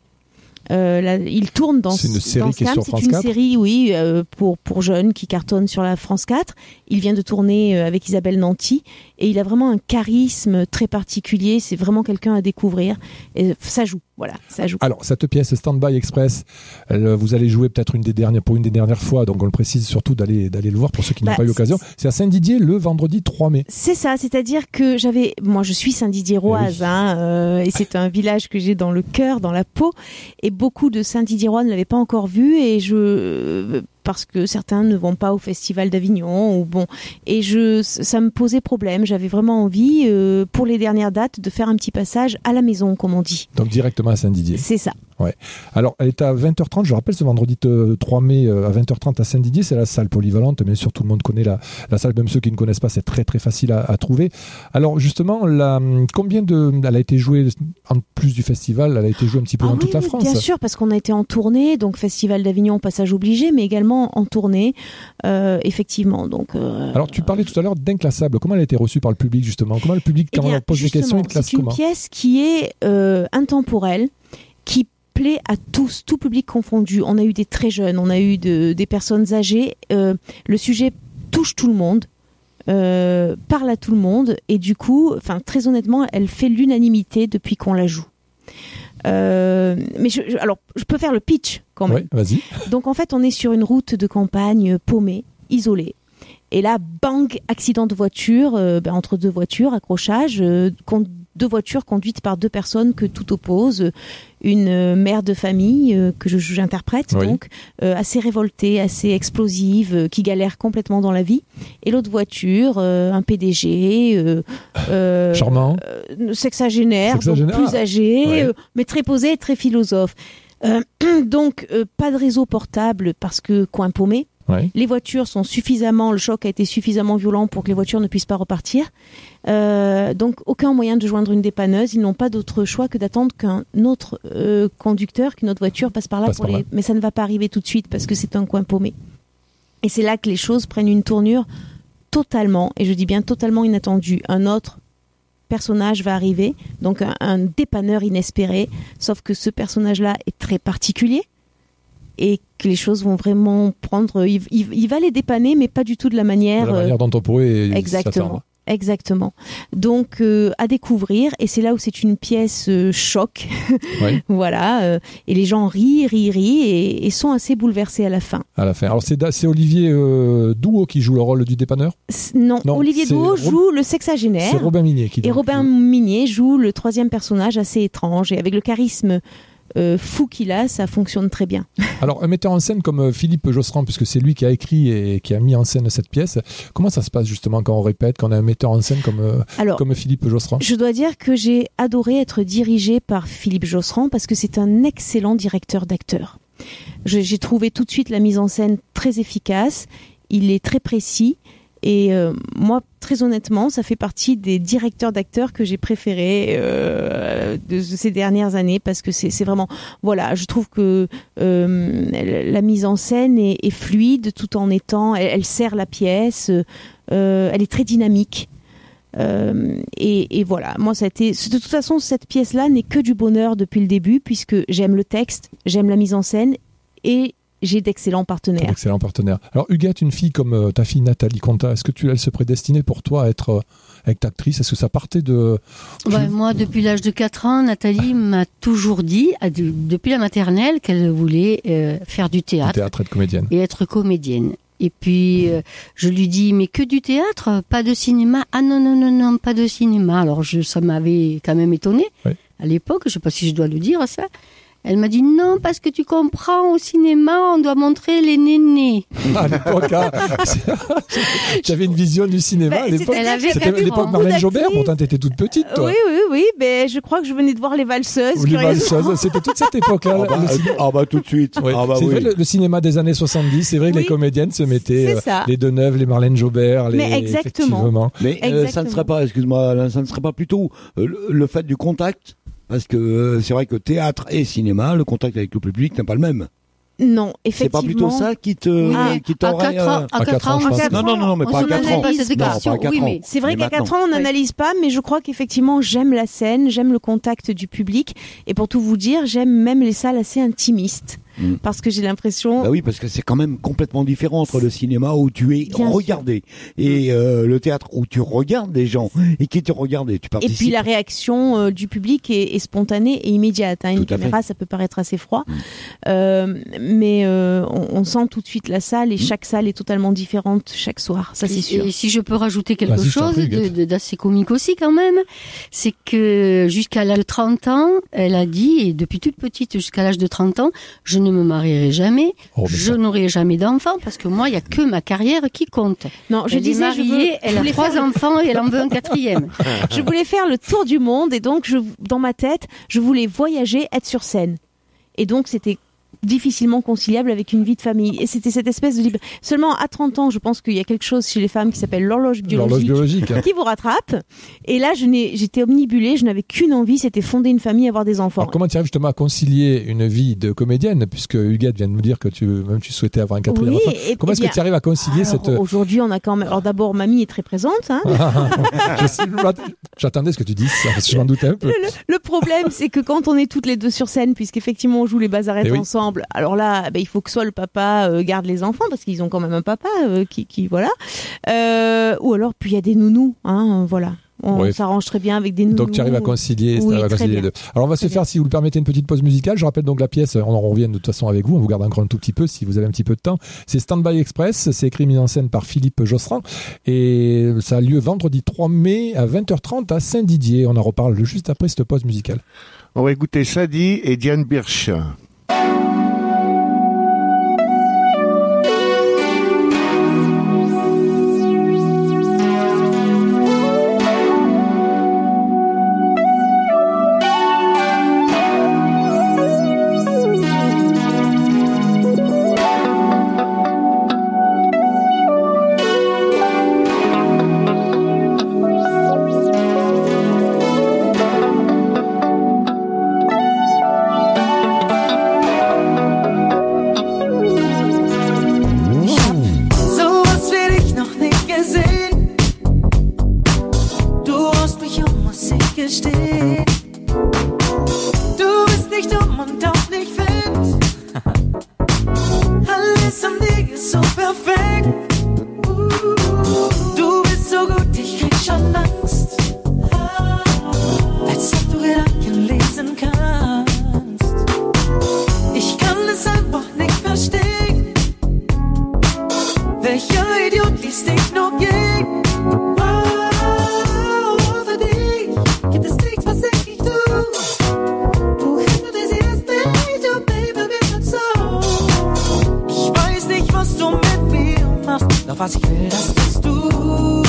Il tourne dans c'est une série qui est sur France 4. C'est une série, pour jeunes qui cartonne sur la France 4. Il vient de tourner avec Isabelle Nanty et il a vraiment un charisme très particulier. C'est vraiment quelqu'un à découvrir. Et ça joue. Voilà, ça joue. Alors, cette pièce Stand-by Express, vous allez jouer peut-être une des dernières fois, donc on le précise surtout d'aller le voir pour ceux qui n'ont pas eu l'occasion. C'est à Saint-Didier le vendredi 3 mai. C'est ça, c'est-à-dire que moi je suis Saint-Didier-Roise, et c'est un village que j'ai dans le cœur, dans la peau, et beaucoup de Saint-Didier-Rois ne l'avaient pas encore vu, et parce que certains ne vont pas au Festival d'Avignon, et ça me posait problème. J'avais vraiment envie, pour les dernières dates, de faire un petit passage à la maison, comme on dit. Donc directement à Saint-Didier. C'est ça. Ouais. Alors, elle est à 20h30, je rappelle, ce vendredi 3 mai à 20h30 à Saint-Didier, c'est la salle polyvalente, bien sûr tout le monde connaît la salle, même ceux qui ne connaissent pas, c'est très très facile à trouver. Alors justement, elle a été jouée, en plus du festival, elle a été jouée un petit peu dans toute la France. Bien sûr, parce qu'on a été en tournée, donc Festival d'Avignon, passage obligé, mais également en tournée, effectivement. Donc, alors tu parlais tout à l'heure d'Inclassable, comment elle a été reçue par le public justement? Comment le public, quand on leur pose des questions, il classe comment? C'est une pièce qui est intemporelle, qui plaît à tous, tout public confondu. On a eu des très jeunes, on a eu des personnes âgées. Le sujet touche tout le monde, parle à tout le monde, et du coup, très honnêtement, elle fait l'unanimité depuis qu'on la joue. Mais je peux faire le pitch quand même. Oui, vas-y. Donc en fait, on est sur une route de campagne paumée, isolée. Et là, bang, accident de voiture, entre 2 voitures, accrochage, 2 voitures conduites par 2 personnes que tout oppose. Une mère de famille que j'interprète, donc assez révoltée, assez explosive, qui galère complètement dans la vie. Et l'autre voiture, un PDG, charmant, sexagénaire, donc plus âgé, mais très posé, très philosophe. Donc pas de réseau portable parce que coin paumé. Les voitures le choc a été suffisamment violent pour que les voitures ne puissent pas repartir. Donc aucun moyen de joindre une dépanneuse. Ils n'ont pas d'autre choix que d'attendre qu'un autre conducteur, qu'une autre voiture passe par là. Mais ça ne va pas arriver tout de suite parce que c'est un coin paumé. Et c'est là que les choses prennent une tournure totalement, et je dis bien totalement inattendue. Un autre personnage va arriver, donc un dépanneur inespéré, sauf que ce personnage-là est très particulier. et que les choses vont vraiment prendre. Il va les dépanner, mais pas du tout de la manière. De la manière dont on pourrait exactement. s'attendre. Exactement. Donc à découvrir, et c'est là où c'est une pièce choc. Oui. Voilà. Et les gens rient et sont assez bouleversés à la fin. À la fin. Alors c'est Olivier Douaud qui joue le rôle du dépanneur ? Non, Olivier Douaud joue le sexagénaire. C'est Robin Minier qui. Et Robin Minier joue le troisième personnage assez étrange, et avec le charisme fou qu'il a, ça fonctionne très bien. Alors un metteur en scène comme Philippe Josserand, puisque c'est lui qui a écrit et qui a mis en scène cette pièce, comment ça se passe justement quand on répète, quand on a un metteur en scène comme Philippe Josserand ? Je dois dire que j'ai adoré être dirigée par Philippe Josserand parce que c'est un excellent directeur d'acteurs. J'ai trouvé tout de suite la mise en scène très efficace, il est très précis. Et moi, très honnêtement, ça fait partie des directeurs d'acteurs que j'ai préférés de ces dernières années, parce que c'est vraiment, voilà, je trouve que la mise en scène est fluide tout en étant, elle sert la pièce, elle est très dynamique. Et voilà, moi ça a été, de toute façon cette pièce-là n'est que du bonheur depuis le début, puisque j'aime le texte, j'aime la mise en scène et j'ai d'excellents partenaires. Alors Huguette, une fille comme ta fille Nathalie Conta, est-ce que elle se prédestinait pour toi à être actrice ? Est-ce que ça partait de... Moi, depuis l'âge de 4 ans, Nathalie m'a toujours dit, depuis la maternelle, qu'elle voulait faire du théâtre. Être comédienne. Et être comédienne. Et puis, je lui dis, mais que du théâtre, pas de cinéma ? Ah non, pas de cinéma. Alors, ça m'avait quand même étonnée à l'époque, je ne sais pas si je dois le dire ça. Elle m'a dit non, parce que tu comprends, au cinéma, on doit montrer les nénés. À l'époque, j'avais une vision du cinéma à l'époque. C'était l'époque Marlène Jobert, pourtant tu étais toute petite, toi. Oui, mais je crois que je venais de voir Les Valseuses. Les Valseuses, c'était toute cette époque-là. Tout de suite. Oui. C'est vrai, le cinéma des années 70, c'est vrai que les comédiennes se mettaient les Deneuve, les Marlène Jobert, exactement. Mais ça ne serait pas, excuse-moi, ça ne serait pas plutôt le fait du contact? Parce que c'est vrai que théâtre et cinéma, le contact avec le public n'est pas le même. Non, effectivement. C'est pas plutôt ça qui t'aurait... À 4 ans, je pense. Non, mais pas à 4 ans. Oui, c'est vrai qu'à 4 ans, on n'analyse pas, mais je crois qu'effectivement, j'aime la scène, j'aime le contact du public, et pour tout vous dire, j'aime même les salles assez intimistes. Parce que j'ai l'impression... Bah oui, parce que c'est quand même complètement différent entre le cinéma où tu es regardé et le théâtre où tu regardes des gens et qui te regardent et tu participes. Et puis la réaction du public est spontanée et immédiate. Une caméra, ça peut paraître assez froid, mais on sent tout de suite la salle, et chaque salle est totalement différente chaque soir, ça c'est sûr. Et si je peux rajouter quelque chose d'assez comique aussi quand même, c'est que jusqu'à l'âge de 30 ans, elle a dit, et depuis toute petite jusqu'à l'âge de 30 ans, je ne me marierai jamais, je n'aurai jamais d'enfants, parce que moi, il n'y a que ma carrière qui compte. Non, elle a 3 enfants et elle en veut un 4e. Je voulais faire le tour du monde, et donc, dans ma tête, je voulais voyager, être sur scène. Et donc, c'était difficilement conciliable avec une vie de famille. Et c'était cette espèce de libre. Seulement à 30 ans, je pense qu'il y a quelque chose chez les femmes qui s'appelle l'horloge biologique qui vous rattrape. Et là, j'étais omnibulée, je n'avais qu'une envie, c'était fonder une famille, avoir des enfants. Alors, comment tu arrives justement à concilier une vie de comédienne, puisque Huguette vient de nous dire que tu souhaitais avoir un 4e enfant. Comment est-ce que tu arrives à concilier cette... Aujourd'hui, on a quand même... Alors d'abord, mamie est très présente. J'attendais ce que tu dises, parce que je m'en doutais un peu. Le problème, c'est que quand on est toutes les deux sur scène, puisqu'effectivement on joue les basarettes ensemble, alors là, il faut que soit le papa garde les enfants, parce qu'ils ont quand même un papa qui voilà. Ou alors, puis il y a des nounous, voilà. On s'arrange très bien avec des nounous. Donc tu arrives à concilier, les deux. Alors on va se faire, si vous le permettez, une petite pause musicale. Je rappelle donc la pièce, on en revient de toute façon avec vous, on vous garde encore un tout petit peu si vous avez un petit peu de temps. C'est Stand By Express, c'est écrit et mis en scène par Philippe Josserand, et ça a lieu vendredi 3 mai à 20h30 à Saint-Didier. On en reparle juste après cette pause musicale. On va écouter Sadie et Diane Birch. perfekt. Du bist so gut, ich krieg schon Angst. Als ob du Gedanken lesen kannst. Ich kann es einfach nicht verstehen. Welcher Idiot liest dich nur gegen? Wow, für dich gibt es nichts, was ich nicht tue. Du hypnotisierst mich, oh Baby, wie man so. Ich weiß nicht, was du mit mir machst, doch was ich will, das bist du,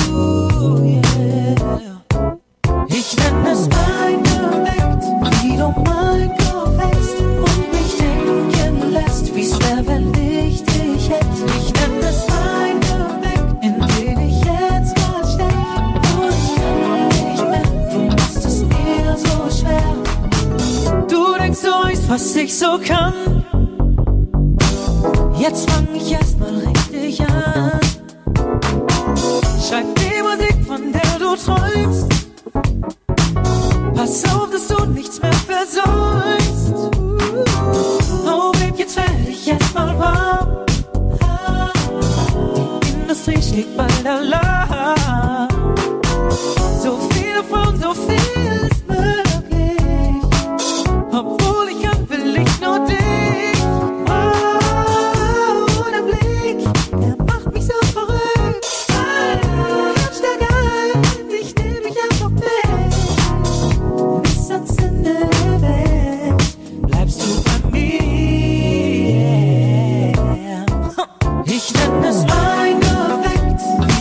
yeah. Ich nenn es mein Perfekt, wie du mein Kopf hältst und mich denken lässt, wie's wär, wenn ich dich hätte. Ich nenn es mein Perfekt, in den ich jetzt grad steck. Und ich kann nicht mehr, du machst es mir so schwer. Du denkst, du weißt, was ich so kann. Jetzt fang ich erstmal richtig an. Schreib die Musik, von der du träumst. Pass auf, dass du nichts mehr versäumst. Oh, Babe, jetzt werd ich erstmal warm. Die Industrie schlägt bald Alarm. So viele Frauen, so viel ist möglich. Obwohl ich hab, will ich nur dich. Oh, der Blick, der macht mich so verrückt. Komm stark ein, ich nehm mich einfach mit. Bis ans Ende der Welt bleibst du bei mir. Ich nenn es mein Perfekt,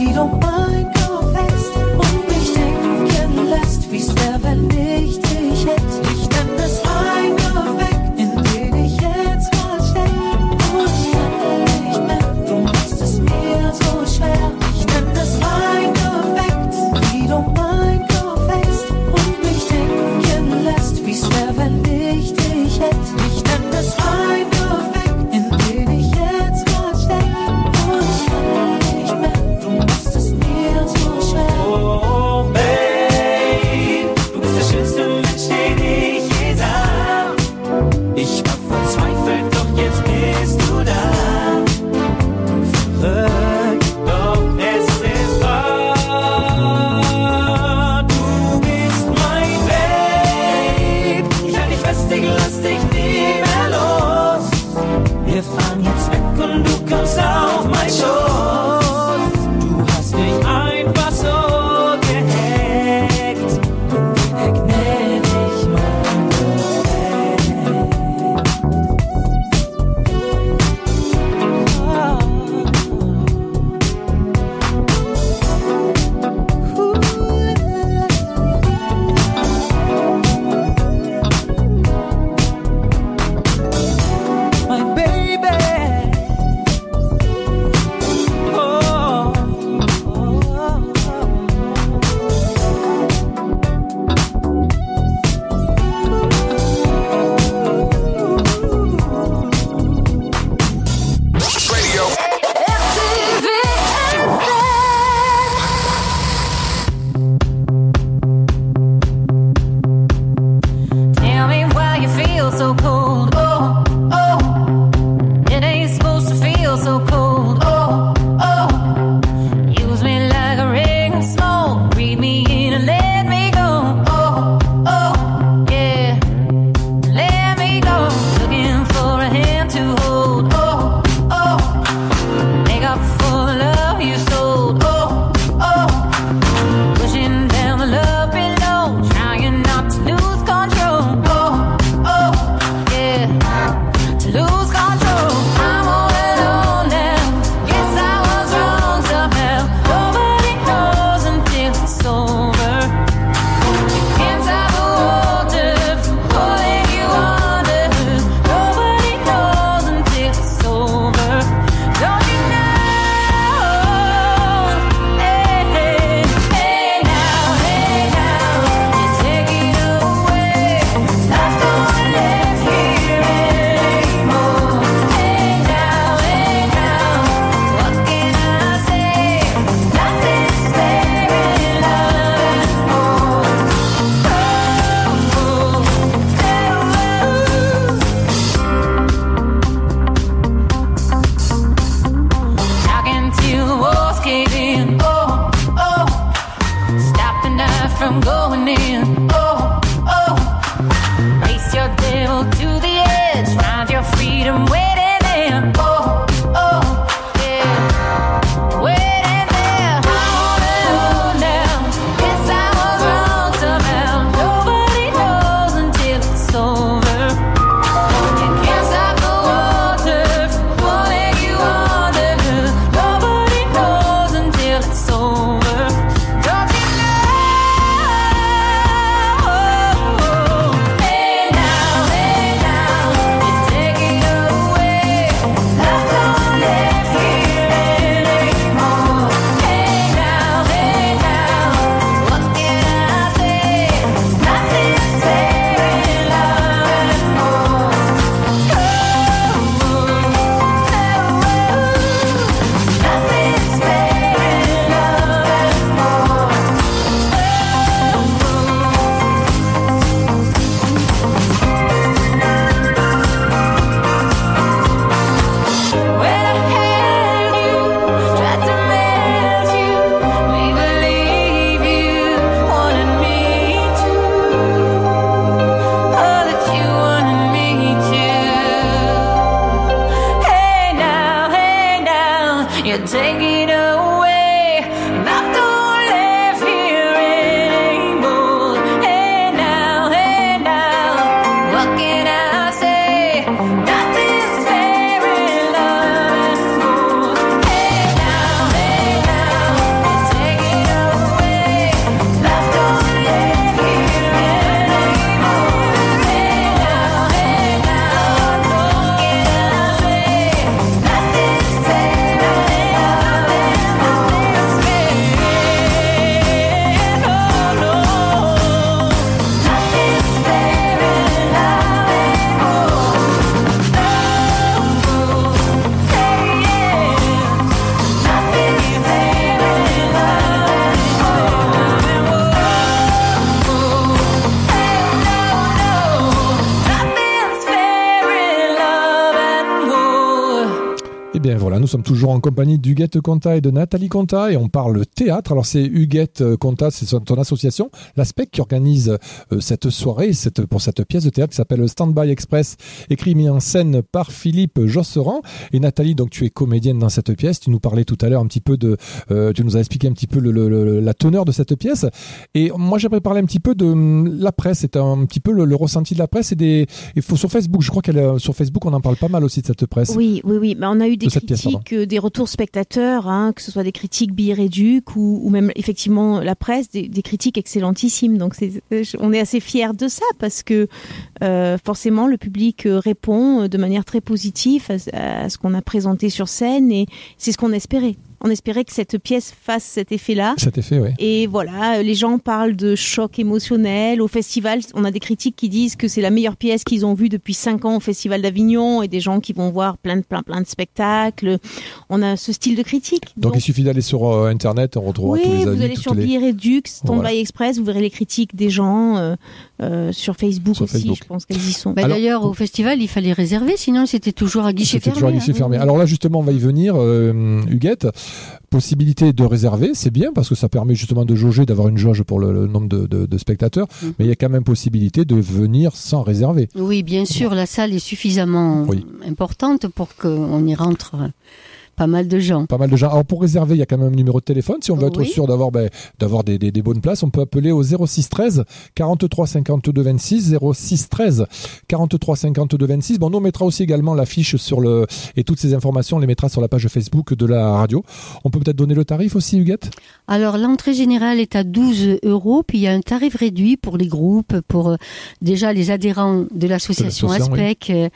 Eh bien voilà, nous sommes toujours en compagnie d'Huguette Conta et de Nathalie Conta et on parle théâtre. Alors c'est Huguette Conta, c'est ton association, l'Aspect, qui organise cette soirée pour cette pièce de théâtre qui s'appelle Stand-by Express, écrit et mis en scène par Philippe Josserand. Et Nathalie, donc tu es comédienne dans cette pièce. Tu nous parlais tout à l'heure un petit peu tu nous as expliqué un petit peu la teneur de cette pièce. Et moi j'aimerais parler un petit peu de la presse. C'est un petit peu le ressenti de la presse et faut sur Facebook. Je crois sur Facebook on en parle pas mal aussi de cette presse. Oui. Mais on a eu des critiques, des retours spectateurs, que ce soit des critiques billets réducs ou même effectivement la presse, des critiques excellentissimes. Donc on est assez fiers de ça parce que forcément le public répond de manière très positive à ce qu'on a présenté sur scène et c'est ce qu'on espérait. On espérait que cette pièce fasse cet effet-là. Cet effet, oui. Et voilà, les gens parlent de choc émotionnel. Au festival, on a des critiques qui disent que c'est la meilleure pièce qu'ils ont vue depuis 5 ans au Festival d'Avignon et des gens qui vont voir plein de spectacles. On a ce style de critique. Donc il suffit d'aller sur Internet, on retrouvera tous les avis. Oui, vous allez sur Billets Réducs, Stand-by Express, vous verrez les critiques des gens sur Facebook aussi, je pense qu'elles y sont. D'ailleurs, au festival, il fallait réserver, sinon c'était toujours à guichet fermé. C'était toujours à guichet fermé. Alors là, justement, on va y venir, Huguette. Possibilité de réserver, c'est bien parce que ça permet justement de jauger, d'avoir une jauge pour le nombre de spectateurs, mais il y a quand même possibilité de venir sans réserver. Oui, bien sûr, la salle est suffisamment importante pour qu'on y rentre pas mal de gens. Alors pour réserver, il y a quand même un numéro de téléphone. Si on veut être sûr d'avoir des bonnes places, on peut appeler au 06 13 43 52 26, 06 13 43 52 26. Bon, nous on mettra aussi également l'affiche et toutes ces informations, on les mettra sur la page Facebook de la radio. On peut peut-être donner le tarif aussi, Huguette ? Alors l'entrée générale est à 12 €, puis il y a un tarif réduit pour les groupes, pour déjà les adhérents de l'association Aspect. Oui.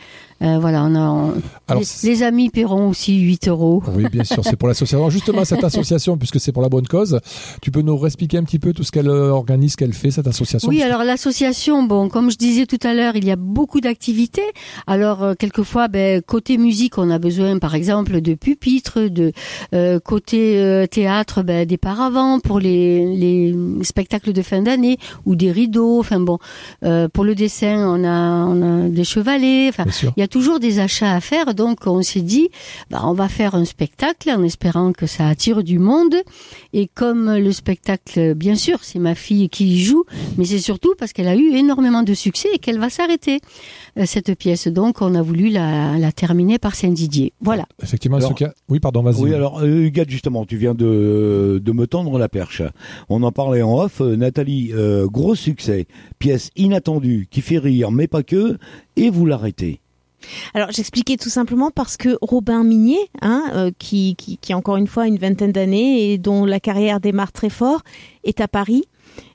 Les amis paieront aussi 8 €. Oui, bien sûr, c'est pour l'association. Justement, cette association, puisque c'est pour la bonne cause, tu peux nous expliquer un petit peu tout ce qu'elle organise, qu'elle fait, cette association ? Oui, alors l'association, comme je disais tout à l'heure, il y a beaucoup d'activités. Alors, quelquefois, côté musique, on a besoin, par exemple, de pupitres, côté théâtre, des paravents pour les spectacles de fin d'année, ou des rideaux. Pour le dessin, on a des chevalets. Il y a toujours des achats à faire, donc on s'est dit, on va faire un spectacle en espérant que ça attire du monde. Et comme le spectacle, bien sûr, c'est ma fille qui y joue, mais c'est surtout parce qu'elle a eu énormément de succès et qu'elle va s'arrêter, cette pièce. Donc on a voulu la terminer par Saint-Didier. Voilà. Effectivement, oui, pardon, vas-y. Oui, alors Huguette, justement, tu viens de me tendre la perche. On en parlait en off. Nathalie, gros succès, pièce inattendue, qui fait rire, mais pas que, et vous l'arrêtez. Alors j'expliquais tout simplement parce que Robin Minier, qui a encore une fois une vingtaine d'années et dont la carrière démarre très fort, est à Paris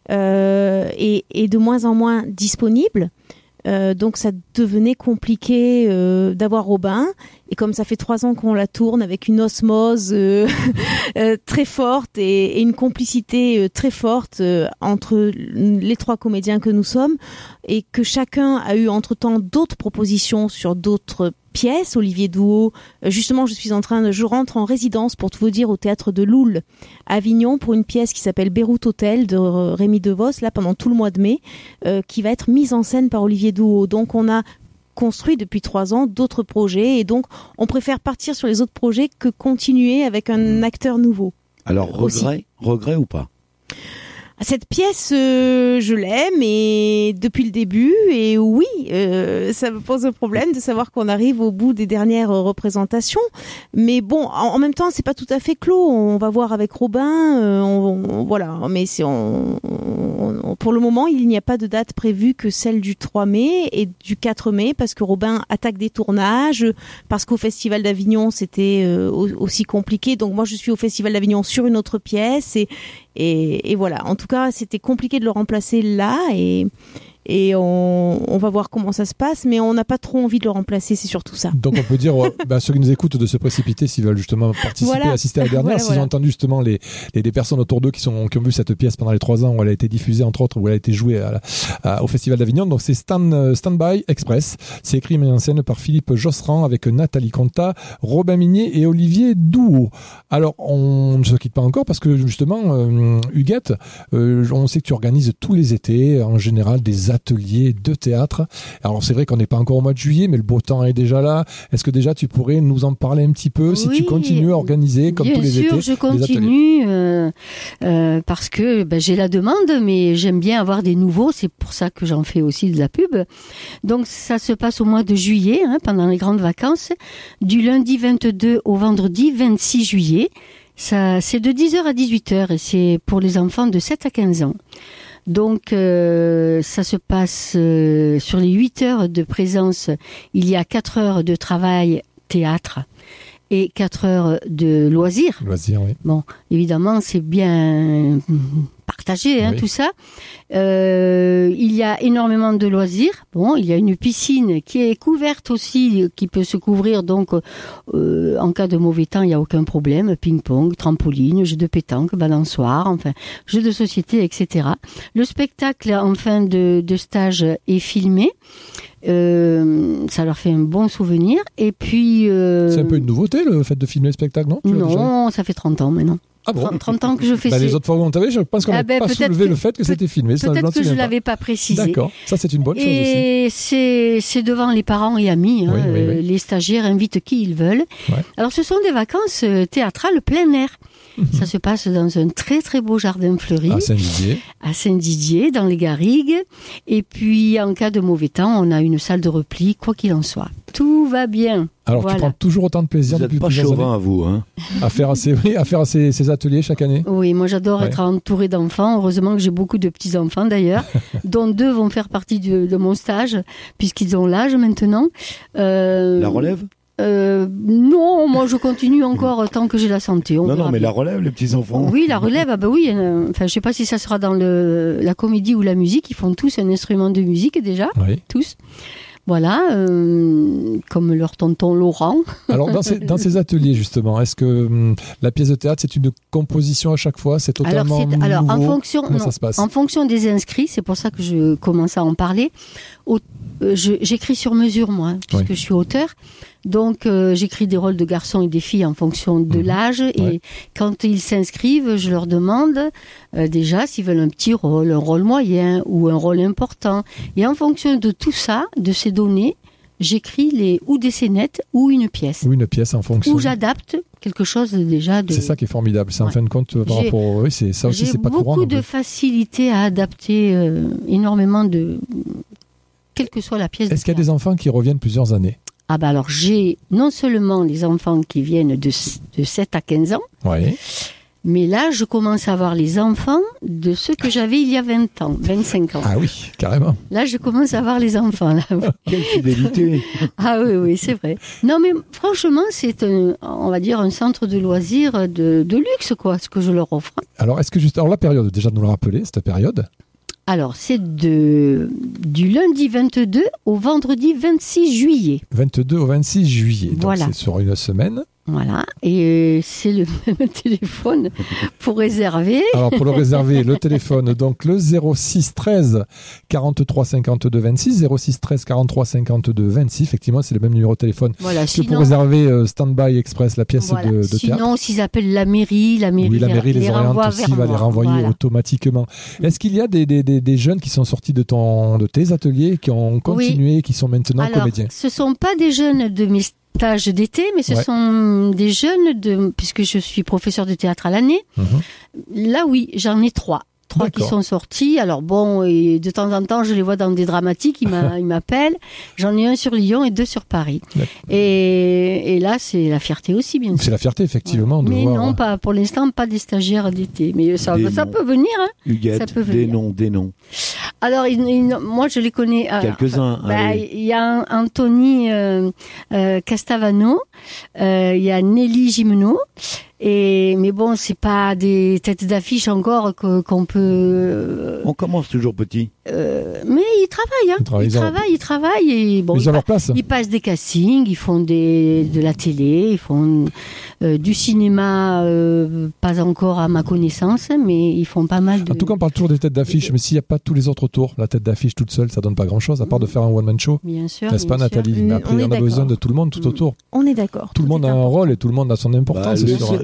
et de moins en moins disponible. Donc ça devenait compliqué d'avoir Robin, et comme ça fait 3 ans qu'on la tourne avec une osmose très forte et une complicité très forte entre les 3 comédiens que nous sommes, et que chacun a eu entre-temps d'autres propositions sur d'autres pièces. Olivier Douau, justement je rentre en résidence, pour tout vous dire, au théâtre de Loul à Avignon pour une pièce qui s'appelle Beyrouth Hotel de Rémi DeVos, là pendant tout le mois de mai, qui va être mise en scène par Olivier Douau. Donc on a construit depuis 3 ans d'autres projets, et donc on préfère partir sur les autres projets que continuer avec un acteur nouveau. Alors regret ou pas ? Cette pièce, je l'aime, et depuis le début, et oui, ça me pose un problème de savoir qu'on arrive au bout des dernières représentations. Mais bon, en même temps, c'est pas tout à fait clos. On va voir avec Robin, voilà. Mais pour le moment, il n'y a pas de date prévue que celle du 3 mai et du 4 mai, parce que Robin attaque des tournages, parce qu'au Festival d'Avignon, c'était aussi compliqué. Donc moi, je suis au Festival d'Avignon sur une autre pièce, et voilà. En tout cas, c'était compliqué de le remplacer là, et on va voir comment ça se passe, mais on n'a pas trop envie de le remplacer, c'est surtout ça. Donc on peut dire, ceux qui nous écoutent, de se précipiter s'ils veulent justement participer, assister à la dernière, s'ils ont entendu justement les personnes autour d'eux qui ont vu cette pièce pendant les 3 ans où elle a été diffusée, entre autres, où elle a été jouée au Festival d'Avignon. Donc c'est Stand-by Express, c'est écrit et mis en scène par Philippe Josserand avec Nathalie Conta, Robin Minier et Olivier Douau. Alors on ne se quitte pas encore parce que justement, Huguette, on sait que tu organises tous les étés en général des ateliers de théâtre. Alors c'est vrai qu'on n'est pas encore au mois de juillet, mais le beau temps est déjà là. Est-ce que déjà tu pourrais nous en parler un petit peu, si tu continues à organiser comme tous les étés? Bien sûr, je continue parce que j'ai la demande, mais j'aime bien avoir des nouveaux. C'est pour ça que j'en fais aussi de la pub. Donc ça se passe au mois de juillet, pendant les grandes vacances, du lundi 22 au vendredi 26 juillet. Ça, c'est de 10h à 18h et c'est pour les enfants de 7 à 15 ans. Donc ça se passe sur les 8 heures de présence, il y a 4 heures de travail théâtre et 4 heures de loisirs. Loisirs, oui. Bon, évidemment, c'est bien partagé, tout ça. Il y a énormément de loisirs. Bon, il y a une piscine qui est couverte aussi, qui peut se couvrir. Donc, en cas de mauvais temps, il n'y a aucun problème. Ping-pong, trampoline, jeux de pétanque, balançoire, enfin, jeux de société, etc. Le spectacle en fin de stage est filmé. Ça leur fait un bon souvenir. Et puis... C'est un peu une nouveauté, le fait de filmer le spectacle, non? Non, ça fait 30 ans maintenant. Ah bon? 30 ans que je fais ça. Les autres fois où on t'avait, je pense qu'on n'a pas soulevé le fait que c'était filmé. Peut-être que je ne l'avais pas précisé. D'accord, ça c'est une bonne chose aussi. Et c'est devant les parents et amis. Oui. Les stagiaires invitent qui ils veulent. Ouais. Alors ce sont des vacances théâtrales plein air. Ça se passe dans un très très beau jardin fleuri. À Saint-Didier, dans les Garrigues. Et puis en cas de mauvais temps, on a une salle de repli, quoi qu'il en soit. Tout va bien. Alors tu prends toujours autant de plaisir vous depuis plusieurs années. Vous n'êtes pas chauvin à vous, hein? à faire ces ateliers chaque année. Oui, moi j'adore être entourée d'enfants. Heureusement que j'ai beaucoup de petits-enfants d'ailleurs, dont 2 vont faire partie de mon stage, puisqu'ils ont l'âge maintenant. La relève? Non, moi je continue encore tant que j'ai la santé. Non, mais la relève, les petits-enfants. Oui, la relève, oui. Enfin, je sais pas si ça sera dans la comédie ou la musique. Ils font tous un instrument de musique déjà, tous. Voilà, comme leur tonton Laurent. Alors, dans ces ateliers, justement, est-ce que la pièce de théâtre, c'est une composition à chaque fois? C'est totalement nouveau? Alors, ça se passe? En fonction des inscrits, c'est pour ça que je commence à en parler. J'écris sur mesure, moi, puisque je suis auteur. Donc, j'écris des rôles de garçons et des filles en fonction de l'âge. Et quand ils s'inscrivent, je leur demande déjà s'ils veulent un petit rôle, un rôle moyen ou un rôle important. Et en fonction de tout ça, de ces données, j'écris ou des scénettes ou une pièce. Ou une pièce en fonction. Ou j'adapte quelque chose déjà de... C'est ça qui est formidable. C'est en fin de compte, par rapport... Oui, c'est ça aussi, c'est pas courant. J'ai beaucoup de facilité à adapter énormément de... Quelle que soit la pièce. Est-ce qu'il y a des enfants qui reviennent plusieurs années? Ah bah alors j'ai non seulement les enfants qui viennent de 7 à 15 ans, mais là je commence à avoir les enfants de ceux que j'avais il y a 20 ans, 25 ans. Ah oui, carrément. Là je commence à avoir les enfants. Là. Quelle fidélité. Ah oui, c'est vrai. Non mais franchement c'est on va dire un centre de loisirs de luxe quoi, ce que je leur offre. Alors est-ce que alors la période, déjà de nous le rappeler, cette période? Alors, c'est du lundi 22 au vendredi 26 juillet. 22 au 26 juillet. Donc, c'est sur une semaine. Voilà. Et c'est le même téléphone pour réserver. Alors, pour le réserver, le téléphone, donc le 06 13 43 52 26. 06 13 43 52 26. Effectivement, c'est le même numéro de téléphone. Voilà. Sinon, pour réserver Stand-by Express, la pièce de théâtre. Sinon, s'ils appellent la mairie les oriente aussi, va les renvoyer automatiquement. Est-ce qu'il y a des jeunes qui sont sortis de tes ateliers, qui ont continué, qui sont maintenant comédiens? Ce ne sont pas des jeunes de mes stages d'été, mais ce sont des jeunes puisque je suis professeur de théâtre à l'année. Là, oui, j'en ai 3 qui sont sortis. Alors bon, et de temps en temps, je les vois dans des dramatiques, ils m'appellent. J'en ai un sur Lyon et 2 sur Paris. Et là, c'est la fierté aussi, bien sûr. C'est la fierté, effectivement. De mais voir... non, pas pour l'instant, pas des stagiaires d'été. Mais ça peut venir. Hein. Huguette, ça peut venir. Des noms. Alors, moi, je les connais. Quelques-uns. Il y a Anthony Castavano, il y a Nelly Gimeno. Mais bon, c'est pas des têtes d'affiche encore qu'on peut. On commence toujours petit. Mais ils travaillent, ils travaillent et bon. Ils ont leur place. Ils passent des castings, ils font de la télé, ils font du cinéma, pas encore à ma connaissance, mais ils font pas mal de. En tout cas, on parle toujours des têtes d'affiche, mais s'il n'y a pas tous les autres autour, la tête d'affiche toute seule, ça donne pas grand-chose, à part de faire un one-man show. Bien sûr. N'est-ce pas, Nathalie? Mais après, on a besoin de tout le monde tout autour. On est d'accord. Tout le monde a un rôle et tout le monde a son importance.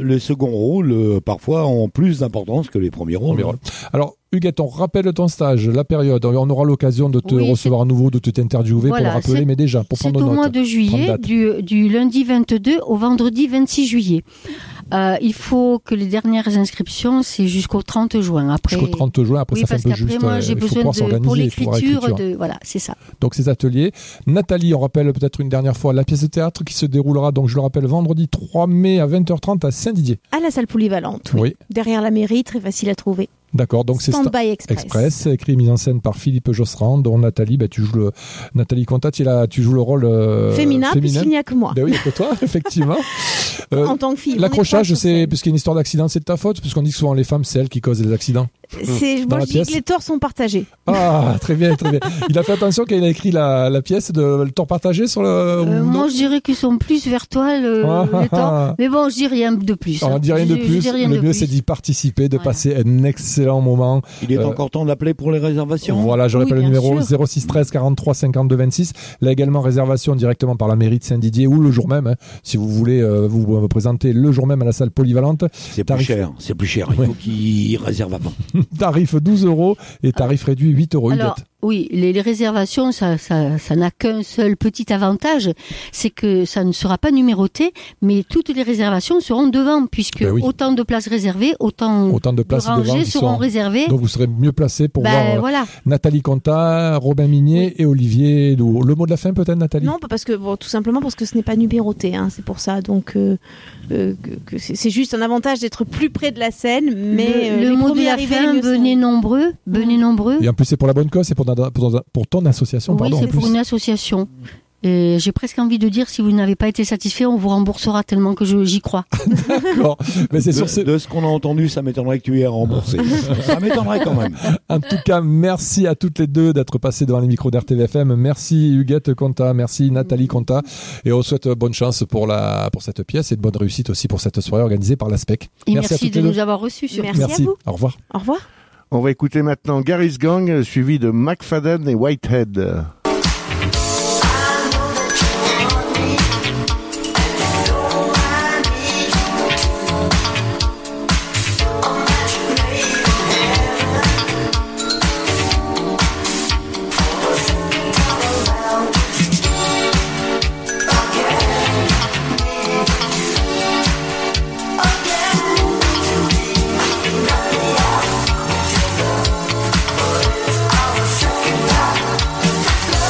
le second rôle, parfois, ont plus d'importance que les premiers rôles. Alors, Huguette, on rappelle ton stage, la période. On aura l'occasion de te recevoir à nouveau, de t'interviewer pour le rappeler, mais déjà, pour prendre nos notes. C'est au mois de juillet, du lundi 22 au vendredi 26 juillet. Il faut que les dernières inscriptions, c'est jusqu'au 30 juin. Après, jusqu'au 30 juin, après ça fait un peu juste. Moi, j'ai besoin pour l'écriture. Voilà, c'est ça. Donc, ces ateliers. Nathalie, on rappelle peut-être une dernière fois la pièce de théâtre qui se déroulera, donc je le rappelle, vendredi 3 mai à 20h30 à Saint-Didier. À la salle polyvalente, oui. Derrière la mairie, très facile à trouver. D'accord, donc c'est Stand-by Express. Écrit et mis en scène par Philippe Josserand, dont Nathalie, Nathalie Contat, tu joues le rôle féminin. Puisqu'il n'y a que moi. Ben oui, il n'y a que toi, effectivement. En tant que fille. L'accrochage, c'est puisqu'il y a une histoire d'accident, c'est de ta faute, puisqu'on dit que souvent les femmes, c'est elles qui causent les accidents. Moi, je dis que les torts sont partagés. Ah, très bien, très bien. Il a fait attention quand il a écrit la pièce de le tort partagé sur le. Moi, je dirais qu'ils sont plus vers toi, les torts. Mais bon, je dis rien de plus. On dit rien de plus. Le mieux, c'est d'y participer, de passer un excellent moment. Il est encore temps d'appeler pour les réservations. Voilà, je répète le numéro 06 13 43 52 26. Là également, réservation directement par la mairie de Saint-Didier ou le jour même, si vous voulez vous présenter le jour même à la salle polyvalente. C'est plus cher. Il faut qu'il réserve avant. Tarif 12 € et tarif réduit 8 €. Alors, oui, les réservations, ça n'a qu'un seul petit avantage, c'est que ça ne sera pas numéroté, mais toutes les réservations seront devant, puisque autant de places réservées, autant de places rangées seront réservées. Donc vous serez mieux placé pour voir Nathalie Contat, Robin Minier et Olivier Doux. Le mot de la fin peut-être, Nathalie ? Non, parce que tout simplement parce que ce n'est pas numéroté, c'est pour ça. Donc c'est juste un avantage d'être plus près de la scène, mais le mot de la fin, venez nombreux. Et en plus c'est pour la bonne cause, c'est pour ton association, oui, pardon. Oui, c'est pour une association. Et j'ai presque envie de dire, si vous n'avez pas été satisfait, on vous remboursera tellement que j'y crois. D'accord. Mais c'est de ce qu'on a entendu, ça m'étonnerait que tu aies remboursé. Ça m'étonnerait quand même. En tout cas, merci à toutes les deux d'être passées devant les micros d'RTVFM. Merci Huguette Contat, merci Nathalie Contat. Et on souhaite bonne chance pour cette pièce et de bonne réussite aussi pour cette soirée organisée par l'ASPEC. Et merci de nous avoir reçus. Merci à vous. Au revoir. Au revoir. On va écouter maintenant Gary's Gang, suivi de McFadden et Whitehead. Second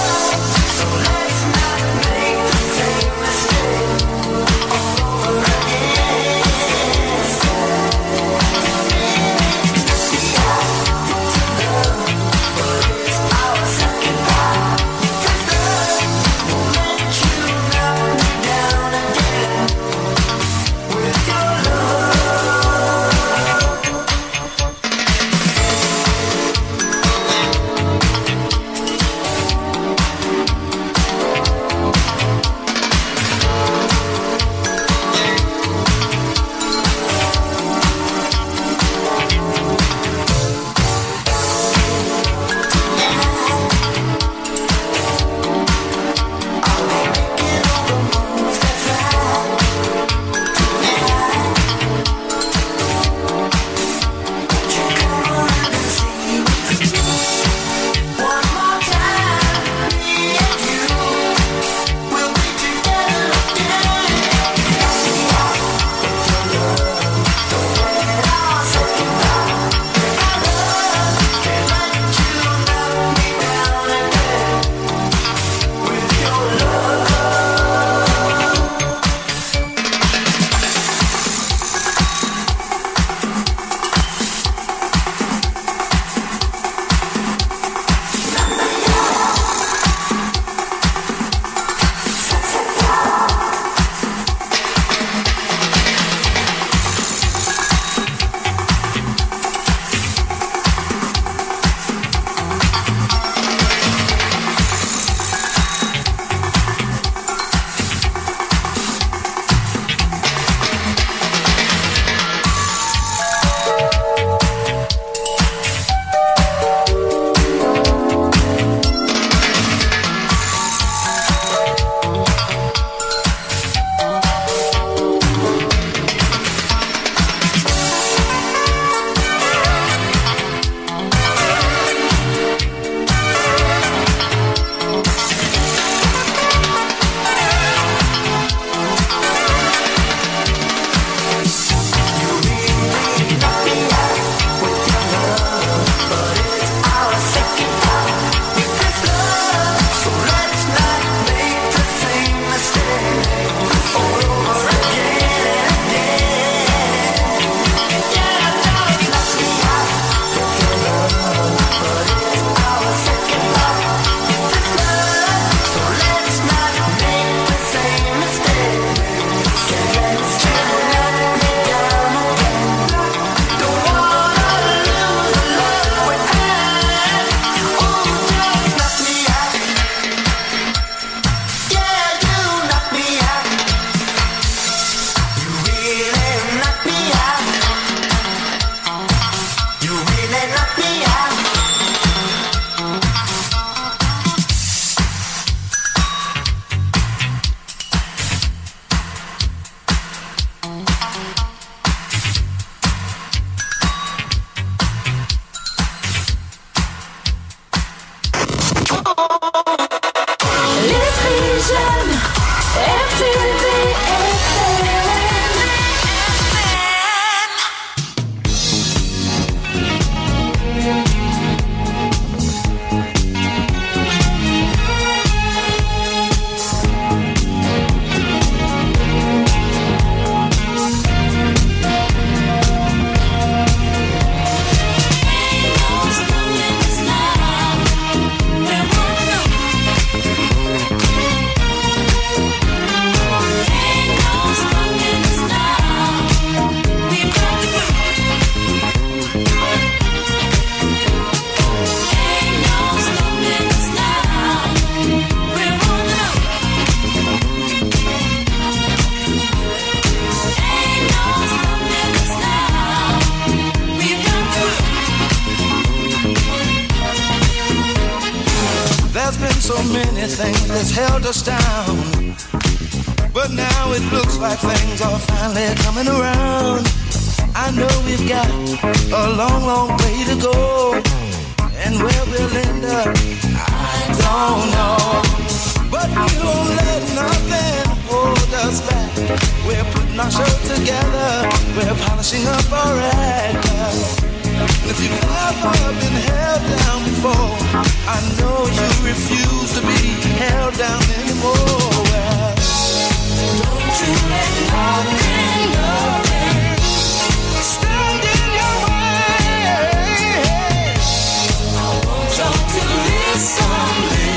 many things that's held us down, but now it looks like things are finally coming around. I know we've got a long, long way to go, and where we'll end up, I don't know. But we won't let nothing hold us back. We're putting our show together, we're polishing up our act. And if you've ever been held down before, I know you refuse to be held down anymore. Well, don't you let nothing stand in your way. I want y'all to listen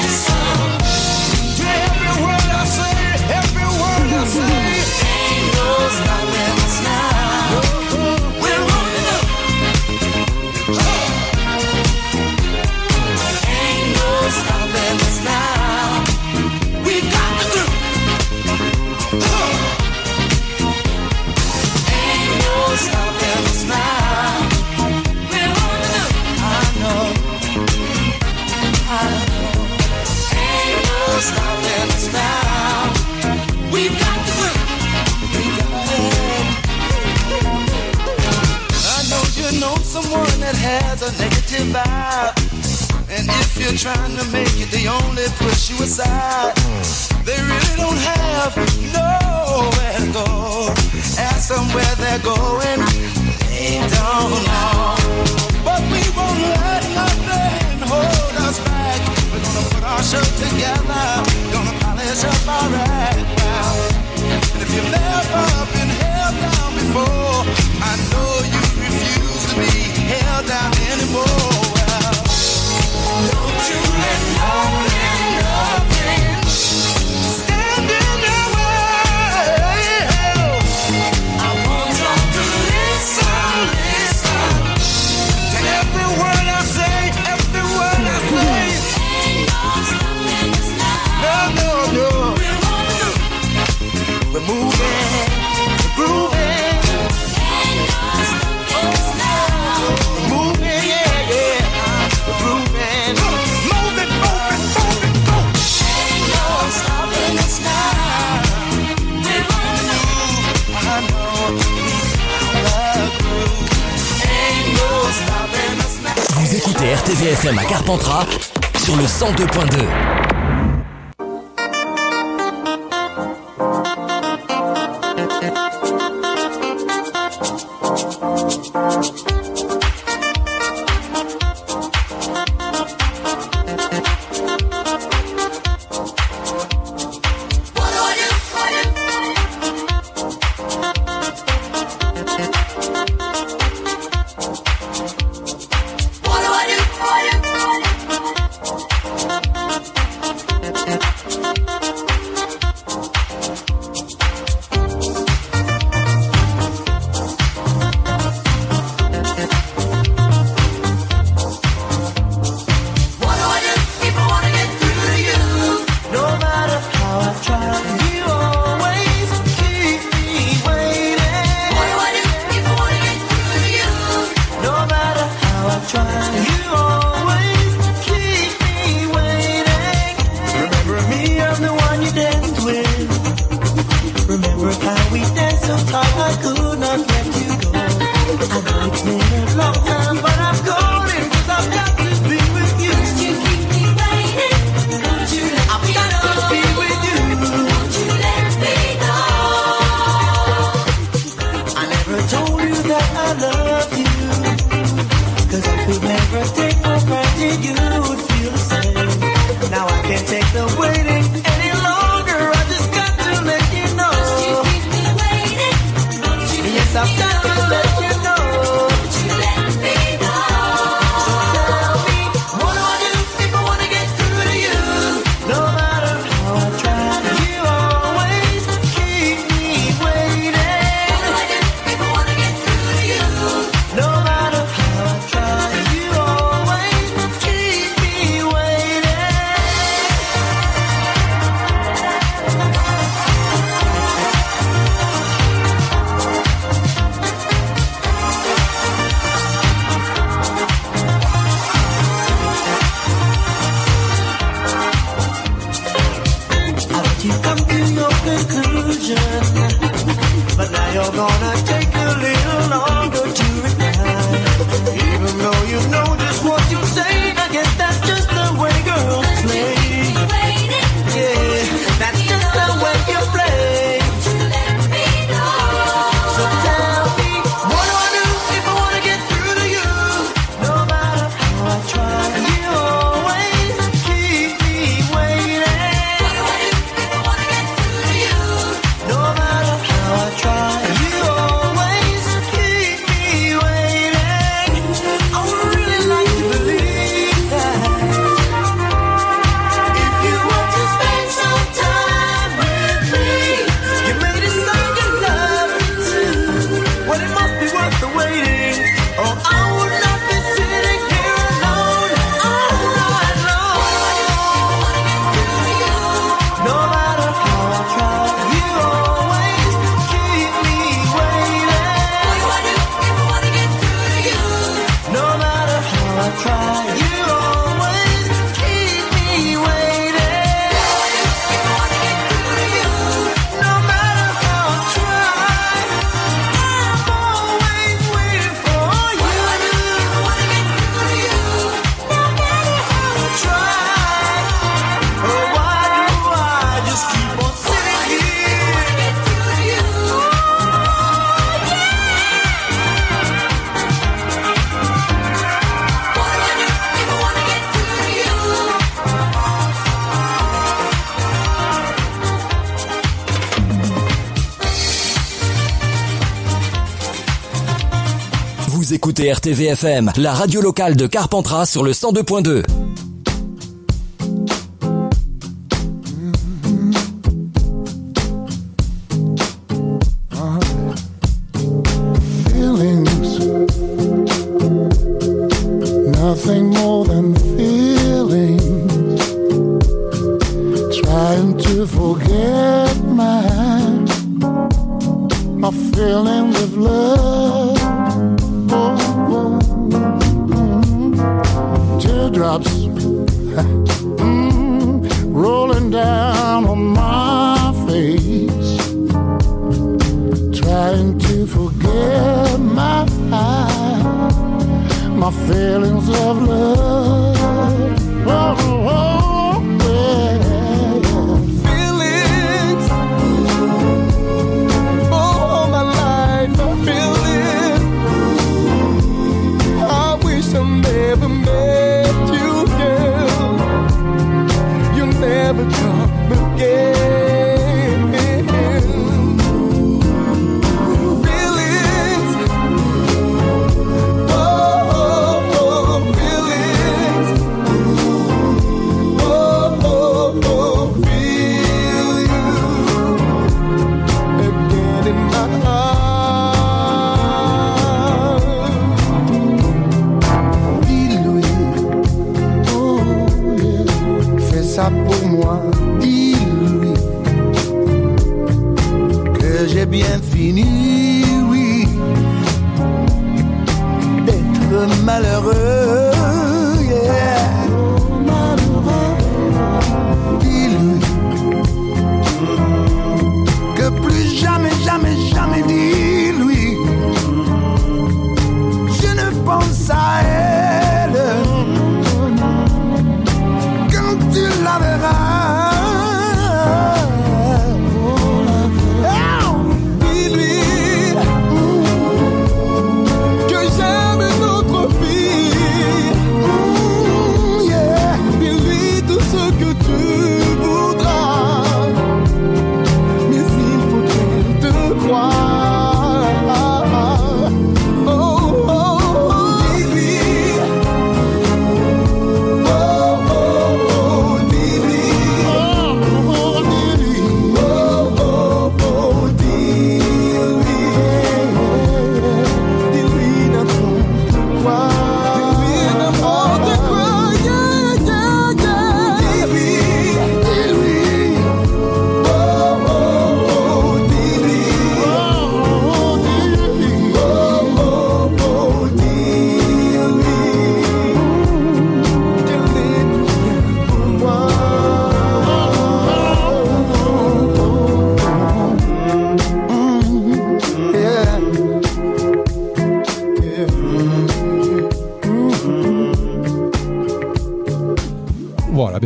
to every word I say, every word I say. Ain't no stopping us now. We're rolling up. Ain't no stopping us now. We got the groove. Ain't no stopping us now. We're rolling up. I know. Ain't no stopping us now. We've got the groove. We got it. I know you know someone that has a negative vibe, and if you're trying to make it, they only push you aside. They really don't have nowhere to go. Ask them where they're going, they don't know. But we won't let nothing hold us back. We're gonna put our show together, gonna polish up our act now. And if you've never been held down before, I know you refuse to be held down anymore. Well, don't you let nothing stand in your way. I want y'all to listen to every word I say, every word I say. No, no, no. We're moving, grooving. We're moving, yeah, yeah. We're grooving. Move it, move it, move it, go. Ain't no stopping us now. We're on the move. I know we got the groove. Ain't no stopping us now. Vous écoutez RTVFM à Carpentras sur le 102.2. to come to no conclusion. But now you're gonna take a little longer to reply. Even though you know just what you say, I guess that's just the way girls play. Yeah, that's just the way you play. So tell me, what do I do if I wanna get through to you? No matter how I try, you always keep me waiting. What do I do if I wanna get through to you? No matter how I try, you always keep me waiting. I would really like to believe that if you want to spend some time with me, you made it sound you love me too. Well, it must be worth the waiting, or I would not be sitting here alone all night long. No matter how I try, you always keep me waiting. What do I do if I wanna get through to you? No matter how I try, you always keep me waiting. What do I do if I wanna get through to you? No matter how I try, I'm always waiting for you. What do I do if I wanna get through to you? No matter how I try, oh why do I just keep on sitting here? Get through to you. What do I do if I wanna get through to you? Vous écoutez RTVFM, la radio locale de Carpentras sur le 102.2. Feelings, nothing more than feelings. Trying to forget my feeling of love. Teardrops rolling down on my face, trying to forget my feelings of love. Oh, yeah. Feelings, all my life I feel it. I wish I never met you, girl. You'll never come again. Feelings, oh, feelings.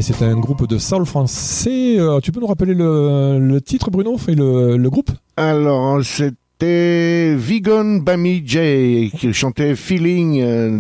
et c'est un groupe de soul français. Tu peux nous rappeler le titre, Bruno, et le groupe? Alors, c'était Vigon Bami J qui chantait Feeling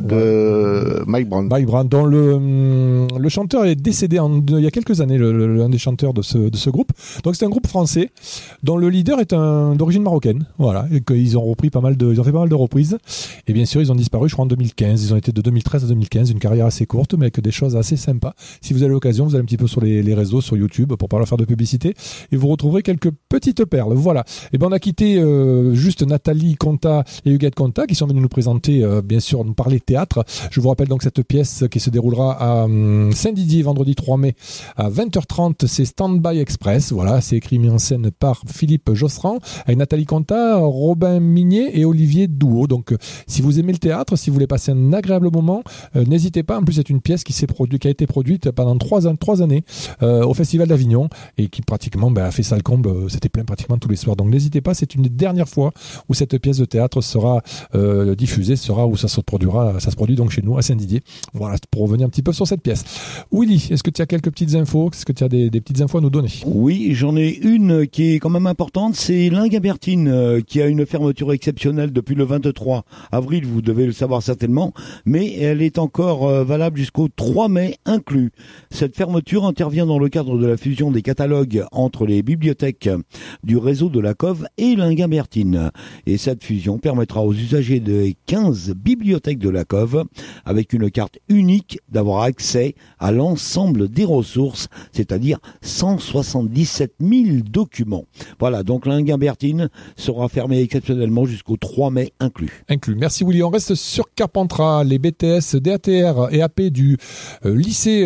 de Mike Brown. Mike Brown, dont le chanteur est décédé il y a quelques années, l'un des chanteurs de ce groupe. Donc c'est un groupe français dont le leader est d'origine marocaine. Voilà, et qu'ils ont fait pas mal de reprises. Et bien sûr, ils ont disparu, je crois, en 2015. Ils ont été de 2013 à 2015, une carrière assez courte, mais avec des choses assez sympas. Si vous avez l'occasion, vous allez un petit peu sur les réseaux, sur YouTube, pour pas leur faire de publicité, et vous retrouverez quelques petites perles. Voilà. Et ben on a quitté juste Nathalie Conta et Huguette Conta qui sont venus nous présenter, bien sûr, nous parler théâtre. Je vous rappelle donc cette pièce qui se déroulera à Saint-Didier vendredi 3 mai à 20h30. C'est Stand-by Express. Voilà, c'est écrit mis en scène par Philippe Josserand avec Nathalie Conta, Robin Mignet et Olivier Douot. Donc, si vous aimez le théâtre, si vous voulez passer un agréable moment, n'hésitez pas. En plus, c'est une pièce qui a été produite pendant 3 années au Festival d'Avignon et qui pratiquement a fait salle comble. C'était plein pratiquement tous les soirs. Donc, n'hésitez pas. C'est une des dernières fois où cette pièce de théâtre sera diffusée, où ça se produira. Ça se produit donc chez nous à Saint-Didier. Voilà, pour revenir un petit peu sur cette pièce. Willy, est-ce que tu as quelques petites infos? Est-ce que tu as des petites infos à nous donner? Oui, j'en ai une qui est quand même importante. C'est l'Ingabertine qui a une fermeture exceptionnelle depuis le 23 avril. Vous devez le savoir certainement, mais elle est encore valable jusqu'au 3 mai inclus. Cette fermeture intervient dans le cadre de la fusion des catalogues entre les bibliothèques du réseau de la Cove et l'Ingabertine. Et cette fusion permettra aux usagers des 15 bibliothèques de la Cove, avec une carte unique, d'avoir accès à l'ensemble des ressources, c'est-à-dire 177 000 documents. Voilà, donc l'Ingabertine sera fermée exceptionnellement jusqu'au 3 mai inclus. Merci Willy. On reste sur Carpentras. Les BTS, DATR et AP du lycée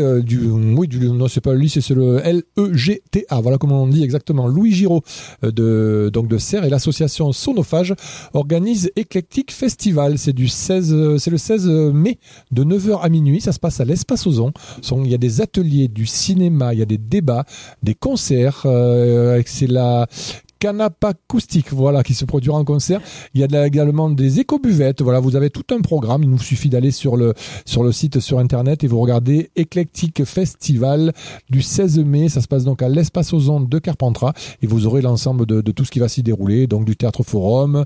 non, c'est pas le lycée, c'est le LEGTA. Voilà comment on dit exactement. Louis Giraud de Serres et l'association Sonophage organise Éclectique Festival. C'est le 16 mai de 9h à minuit. Ça se passe à l'Espace Ozon. Il y a des ateliers, du cinéma, il y a des débats, des concerts. C'est la Canap acoustique, voilà, qui se produira en concert. Il y a également des éco-buvettes. Voilà, vous avez tout un programme. Il nous suffit d'aller sur le site, sur Internet, et vous regardez Éclectique Festival du 16 mai. Ça se passe donc à l'Espace Ozon de Carpentras, et vous aurez l'ensemble de tout ce qui va s'y dérouler. Donc du théâtre forum.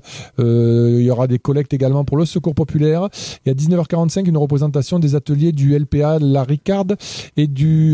Il y aura des collectes également pour le Secours populaire. Et à 19h45, une représentation des ateliers du LPA La Ricarde et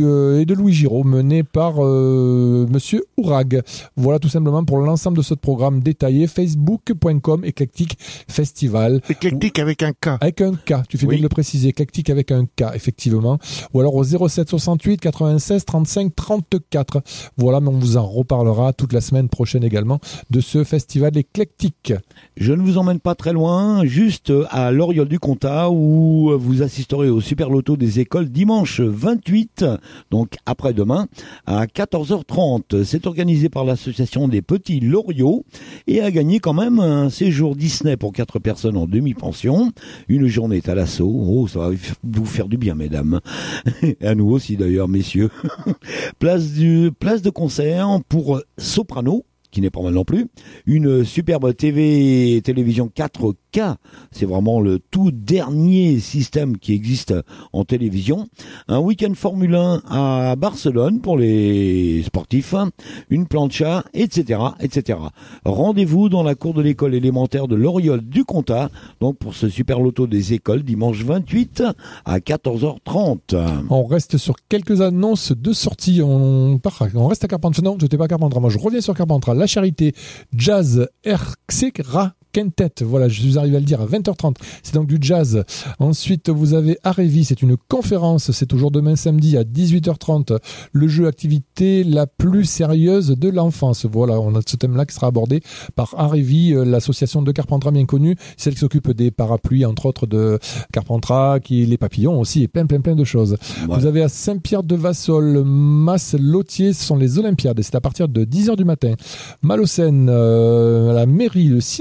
de Louis Giraud, mené par Monsieur Ourag. Voilà, tout simplement pour l'ensemble de ce programme détaillé, facebook.com Éclectique Festival. Éclectique avec un K. Avec un K, tu fais bien de le préciser, Éclectique avec un K, effectivement. Ou alors au 07 68 96 35 34. Voilà, mais on vous en reparlera toute la semaine prochaine également de ce festival éclectique. Je ne vous emmène pas très loin, juste à l'Oriole du Comtat, où vous assisterez au Super Loto des écoles dimanche 28, donc après-demain, à 14h30. C'est organisé par l'association des Petits Loriots et a gagné quand même un séjour Disney pour 4 personnes en demi-pension. Une journée à l'assaut. Oh, ça va vous faire du bien, mesdames. Et à nous aussi d'ailleurs, messieurs. Place de concert pour soprano, qui n'est pas mal non plus, une superbe télévision 4K, c'est vraiment le tout dernier système qui existe en télévision, un week-end Formule 1 à Barcelone pour les sportifs, une plancha, etc., etc. Rendez-vous dans la cour de l'école élémentaire de l'Oriole du Comtat, donc pour ce super loto des écoles, dimanche 28 à 14h30. On reste sur quelques annonces de sortie. On reste à Carpentras. Non, je n'étais pas à Carpentras. Moi, je reviens sur Carpentras. La Charité Jazz Erxera Quintet, voilà, je suis arrivé à le dire, à 20h30. C'est donc du jazz. Ensuite, vous avez Arévi, c'est une conférence. C'est toujours demain samedi à 18h30. Le jeu activité la plus sérieuse de l'enfance. Voilà, on a ce thème-là qui sera abordé par Arévi, l'association de Carpentras bien connue, celle qui s'occupe des parapluies, entre autres de Carpentras, les papillons aussi, et plein de choses. Voilà. Vous avez à Saint-Pierre-de-Vassol, Masse-Lautier, ce sont les Olympiades. C'est à partir de 10h du matin. Malocène, la mairie, le ciné-club,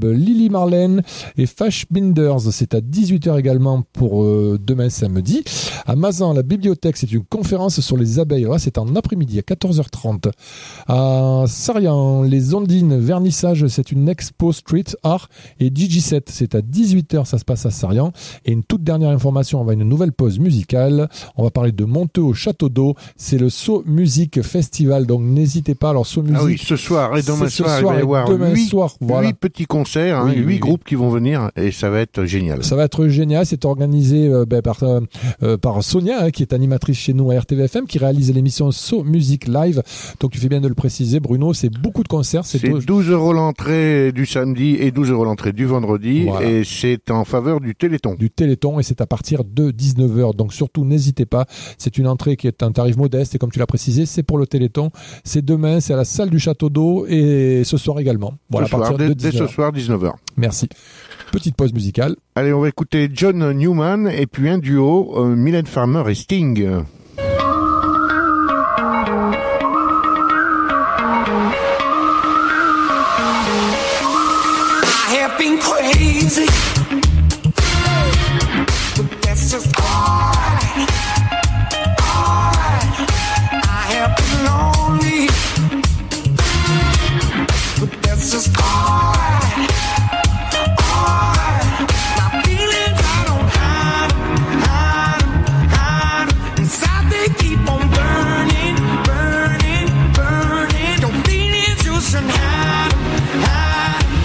club. Lily Marlène et Fashbinders, c'est à 18h également pour demain samedi. À Mazan, la bibliothèque, c'est une conférence sur les abeilles. Là, c'est en après-midi à 14h30. À Sarian, les Ondines, vernissage, c'est une expo street art et DJ7. C'est à 18h, ça se passe à Sarian. Et une toute dernière information, on va à une nouvelle pause musicale. On va parler de Monteux au Château d'Eau. C'est le So Music Festival, donc n'hésitez pas. Alors So Music. Ah oui, ce soir et demain soir, il va y avoir 8 petits concerts, 8 groupes qui vont venir et ça va être génial. Ça va être génial. C'est organisé par Sonia, qui est animatrice chez nous à RTVFM, qui réalise l'émission So Music Live. Donc tu fais bien de le préciser, Bruno. C'est beaucoup de concerts. C'est 12 € l'entrée du samedi et 12 € l'entrée du vendredi. Voilà. Et c'est en faveur du Téléthon. Du Téléthon, et c'est à partir de 19h. Donc surtout, n'hésitez pas. C'est une entrée qui est un tarif modeste et comme tu l'as précisé, c'est pour le Téléthon. C'est demain, c'est à la salle du Château d'Eau et ce soir également. Voilà, dès ce soir, 19h. Merci. Petite pause musicale. Allez, on va écouter John Newman et puis un duo, Mylène Farmer et Sting. I have been crazy, but that's just alright. Alright. I have been lonely, but that's just alright. Alright. My feelings I don't hide 'em. Inside they keep on burning, burning, burning. Your feelings you should hide 'em, hide 'em.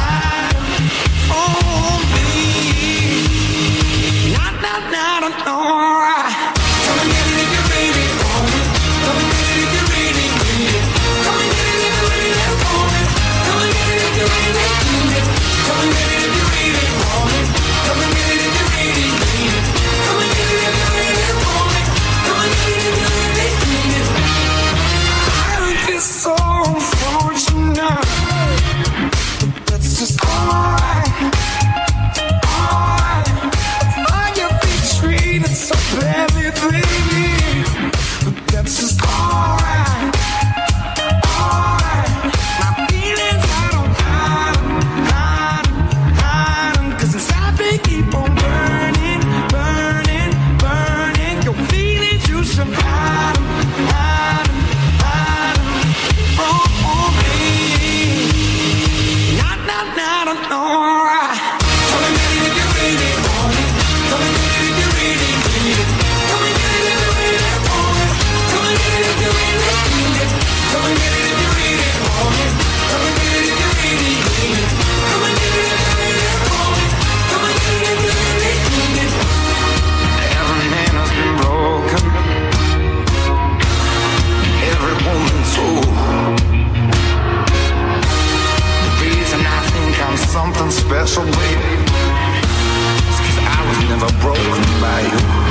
So unfortunate, that's just alright. So badly, baby, but that's just alright. Alright. My feelings I don't hide 'em, 'cause inside they keep on burning, burning, burning. Your feelings you should hide 'em, hide 'em, hide 'em from me. Not alright. Tell me if you really want it. Tell me if you really need it. Tell me if you really want it. Tell me if you really need it. Tell me if you really want it. Tell me if you really need it. Tell me if you really want it. Tell me if you really need it. Every man has been broken. Every woman too. The reason I think I'm something special, baby, is 'cause I was never broken by you.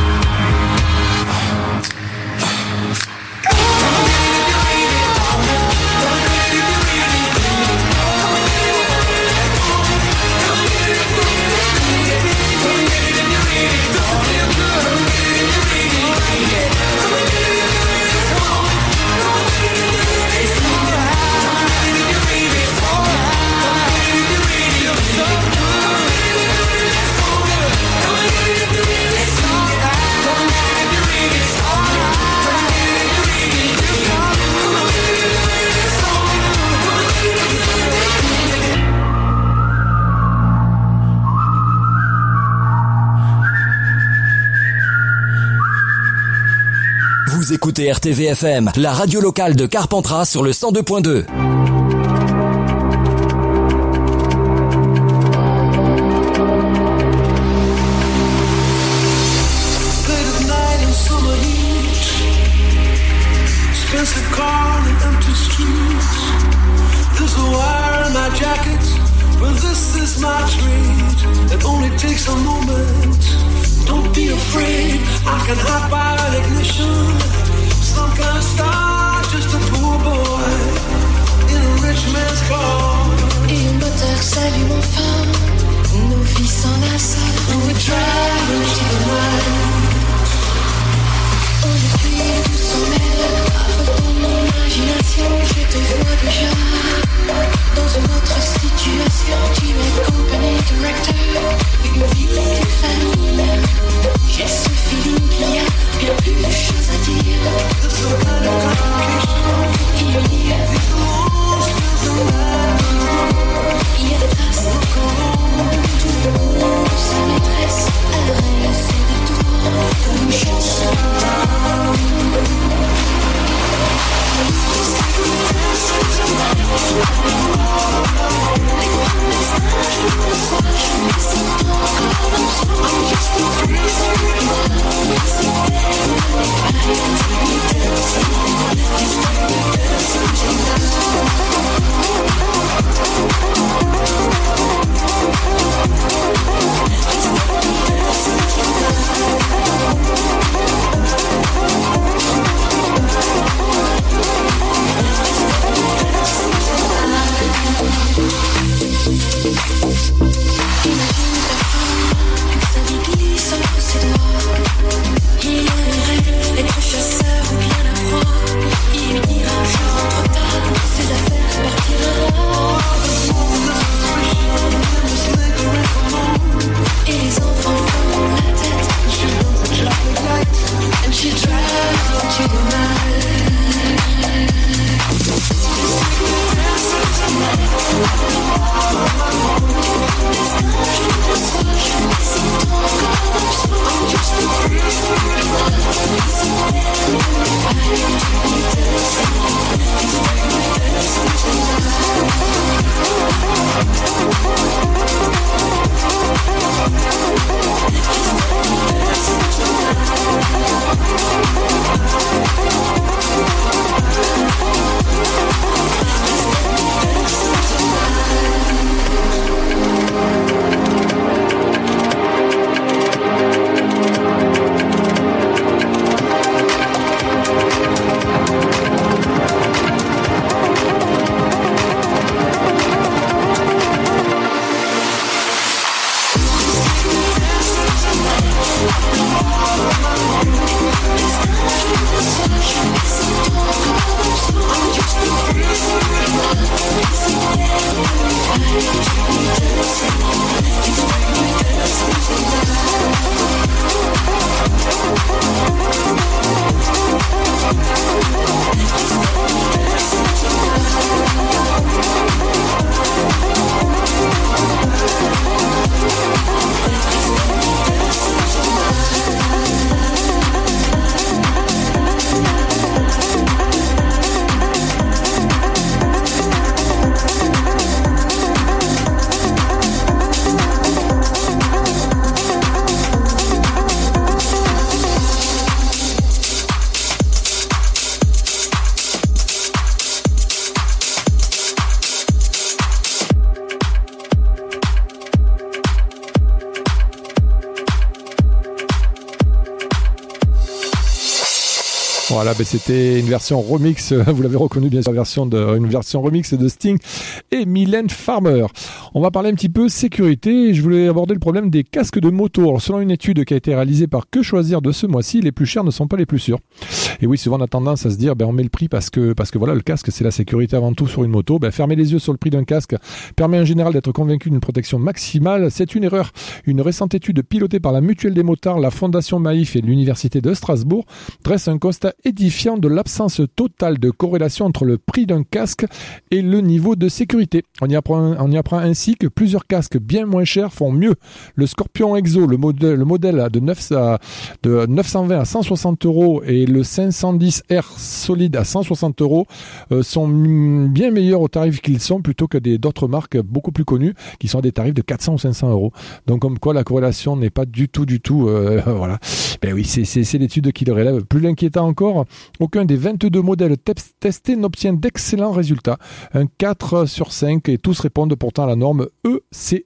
Vous écoutez RTVFM, la radio locale de Carpentras sur le 102.2. A moment, don't be afraid. I can hop by an ignition. Some kind of star, just a poor boy in a rich man's car. Et un moteur s'allume enfin, nos vies s'enlacent. And we drive into the night. Oh, le pluie nous s'en mêle. Dans mon imagination, je te vois déjà. Dans une autre situation, tu es Voilà, c'était une version remix, vous l'avez reconnu bien sûr, une version remix de Sting et Mylène Farmer. On va parler un petit peu sécurité et je voulais aborder le problème des casques de moto. Alors, selon une étude qui a été réalisée par Que Choisir de ce mois-ci, les plus chers ne sont pas les plus sûrs. Et oui, souvent on a tendance à se dire, on met le prix parce que voilà, le casque c'est la sécurité avant tout sur une moto. Fermer les yeux sur le prix d'un casque permet en général d'être convaincu d'une protection maximale. C'est une erreur. Une récente étude pilotée par la Mutuelle des motards, la Fondation Maïf et l'Université de Strasbourg dresse un constat édifiant de l'absence totale de corrélation entre le prix d'un casque et le niveau de sécurité. On y apprend ainsi que plusieurs casques bien moins chers font mieux. Le Scorpion Exo, le modèle de 920 à 160 € et le 510R solide à 160 € sont bien meilleurs au tarif qu'ils sont plutôt que d'autres marques beaucoup plus connues qui sont à des tarifs de 400 ou 500 €. Donc comme quoi la corrélation n'est pas du tout voilà. Oui, c'est l'étude qui le relève. Plus inquiétant encore, aucun des 22 modèles testés n'obtient d'excellents résultats. Un 4 sur 5 et tous répondent pourtant à la norme ECE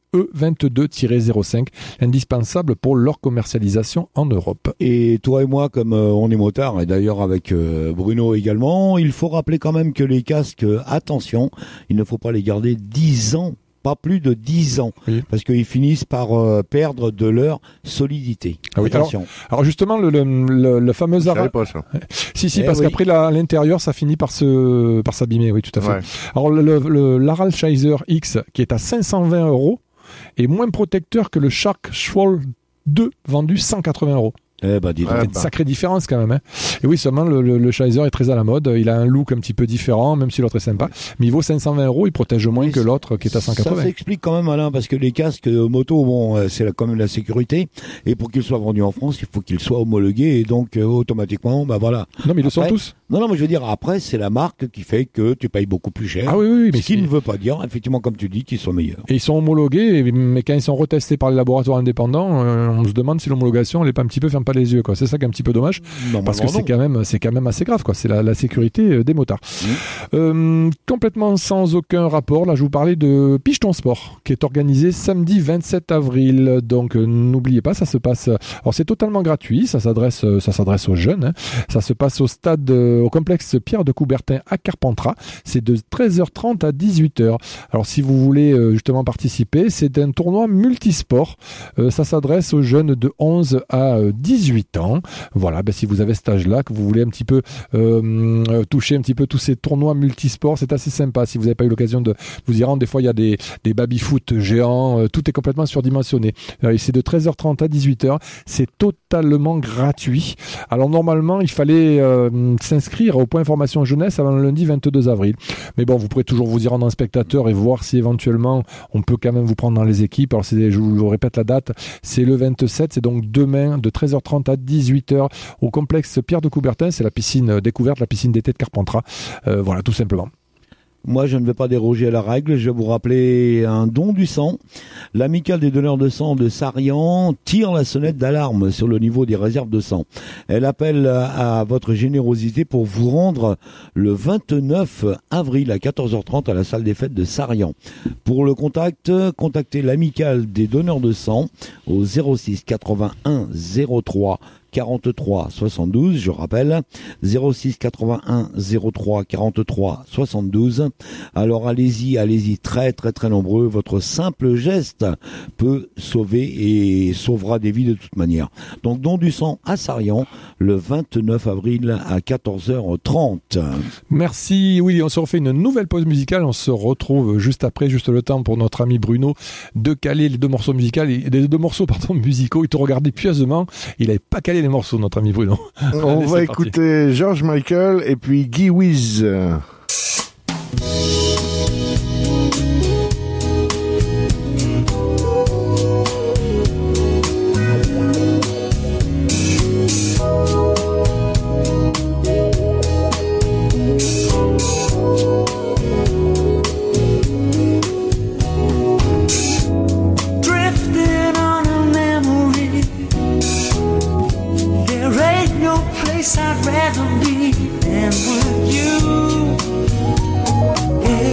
22-05, indispensable pour leur commercialisation en Europe. Et toi et moi, comme on est motards, et d'ailleurs avec Bruno également, il faut rappeler quand même que les casques, attention, il ne faut pas les garder 10 ans. Pas plus de 10 ans, oui. Parce qu'ils finissent par perdre de leur solidité. Ah oui, alors justement, le fameux arrêt. Si, parce qu'après à l'intérieur, ça finit par s'abîmer, oui, tout à fait. Ouais. Alors l'Aralshizer X, qui est à 520 € est moins protecteur que le Shark Schwal 2, vendu 180 €. Une sacrée différence quand même. Hein. Et oui, seulement le Shizer est très à la mode. Il a un look un petit peu différent, même si l'autre est sympa. Mais il vaut 520 €. Il protège moins que l'autre qui est à 180. Ça s'explique quand même, Alain, parce que les casques moto, c'est quand même la sécurité. Et pour qu'ils soient vendus en France, il faut qu'ils soient homologués. Et donc, automatiquement, voilà. Non, mais ils le sont tous. Non, mais je veux dire, après, c'est la marque qui fait que tu payes beaucoup plus cher. Ah oui, mais ce qui ne veut pas dire, effectivement, comme tu dis, qu'ils sont meilleurs. Et ils sont homologués, mais quand ils sont retestés par les laboratoires indépendants, on se demande si l'homologation, elle est pas un petit peu ferme pas les yeux, quoi. C'est ça qui est un petit peu dommage. Parce que c'est quand même assez grave, quoi. C'est la sécurité des motards. Complètement sans aucun rapport, là, je vous parlais de Picheton Sport, qui est organisé samedi 27 avril. Donc, n'oubliez pas, ça se passe, alors c'est totalement gratuit, ça s'adresse aux jeunes, hein. Ça se passe au complexe Pierre de Coubertin à Carpentras. C'est de 13h30 à 18h. Alors, si vous voulez justement participer, c'est un tournoi multisport. Ça s'adresse aux jeunes de 11 à 18 ans. Voilà, si vous avez cet âge-là, que vous voulez un petit peu toucher un petit peu tous ces tournois multisports, c'est assez sympa. Si vous n'avez pas eu l'occasion de vous y rendre, des fois, il y a des baby-foot géants. Tout est complètement surdimensionné. C'est de 13h30 à 18h. C'est totalement gratuit. Alors, normalement, il fallait s'inscrire au point information jeunesse avant le lundi 22 avril. Mais bon, vous pourrez toujours vous y rendre en spectateur et voir si éventuellement on peut quand même vous prendre dans les équipes. Alors je vous répète la date, c'est le 27, c'est donc demain de 13h30 à 18h au complexe Pierre de Coubertin. C'est la piscine découverte, la piscine d'été de Carpentras. Voilà, tout simplement. Moi, je ne vais pas déroger à la règle. Je vais vous rappeler un don du sang. L'amicale des donneurs de sang de Sarian tire la sonnette d'alarme sur le niveau des réserves de sang. Elle appelle à votre générosité pour vous rendre le 29 avril à 14h30 à la salle des fêtes de Sarian. Pour le contact, contactez l'amicale des donneurs de sang au 06 81 03 43 72, je rappelle, 06 81 03 43 72. Alors allez-y, très très très nombreux. Votre simple geste peut sauver et sauvera des vies de toute manière. Donc don du sang à Sarian, le 29 avril à 14h30. Merci Willy, on se refait une nouvelle pause musicale. On se retrouve juste après, juste le temps pour notre ami Bruno de caler les deux morceaux musicaux. Il te regardait pieusement. Il n'avait pas calé les morceaux, notre ami Bruno. On va écouter George Michael et puis Guy Wiz. I'd rather be than with you.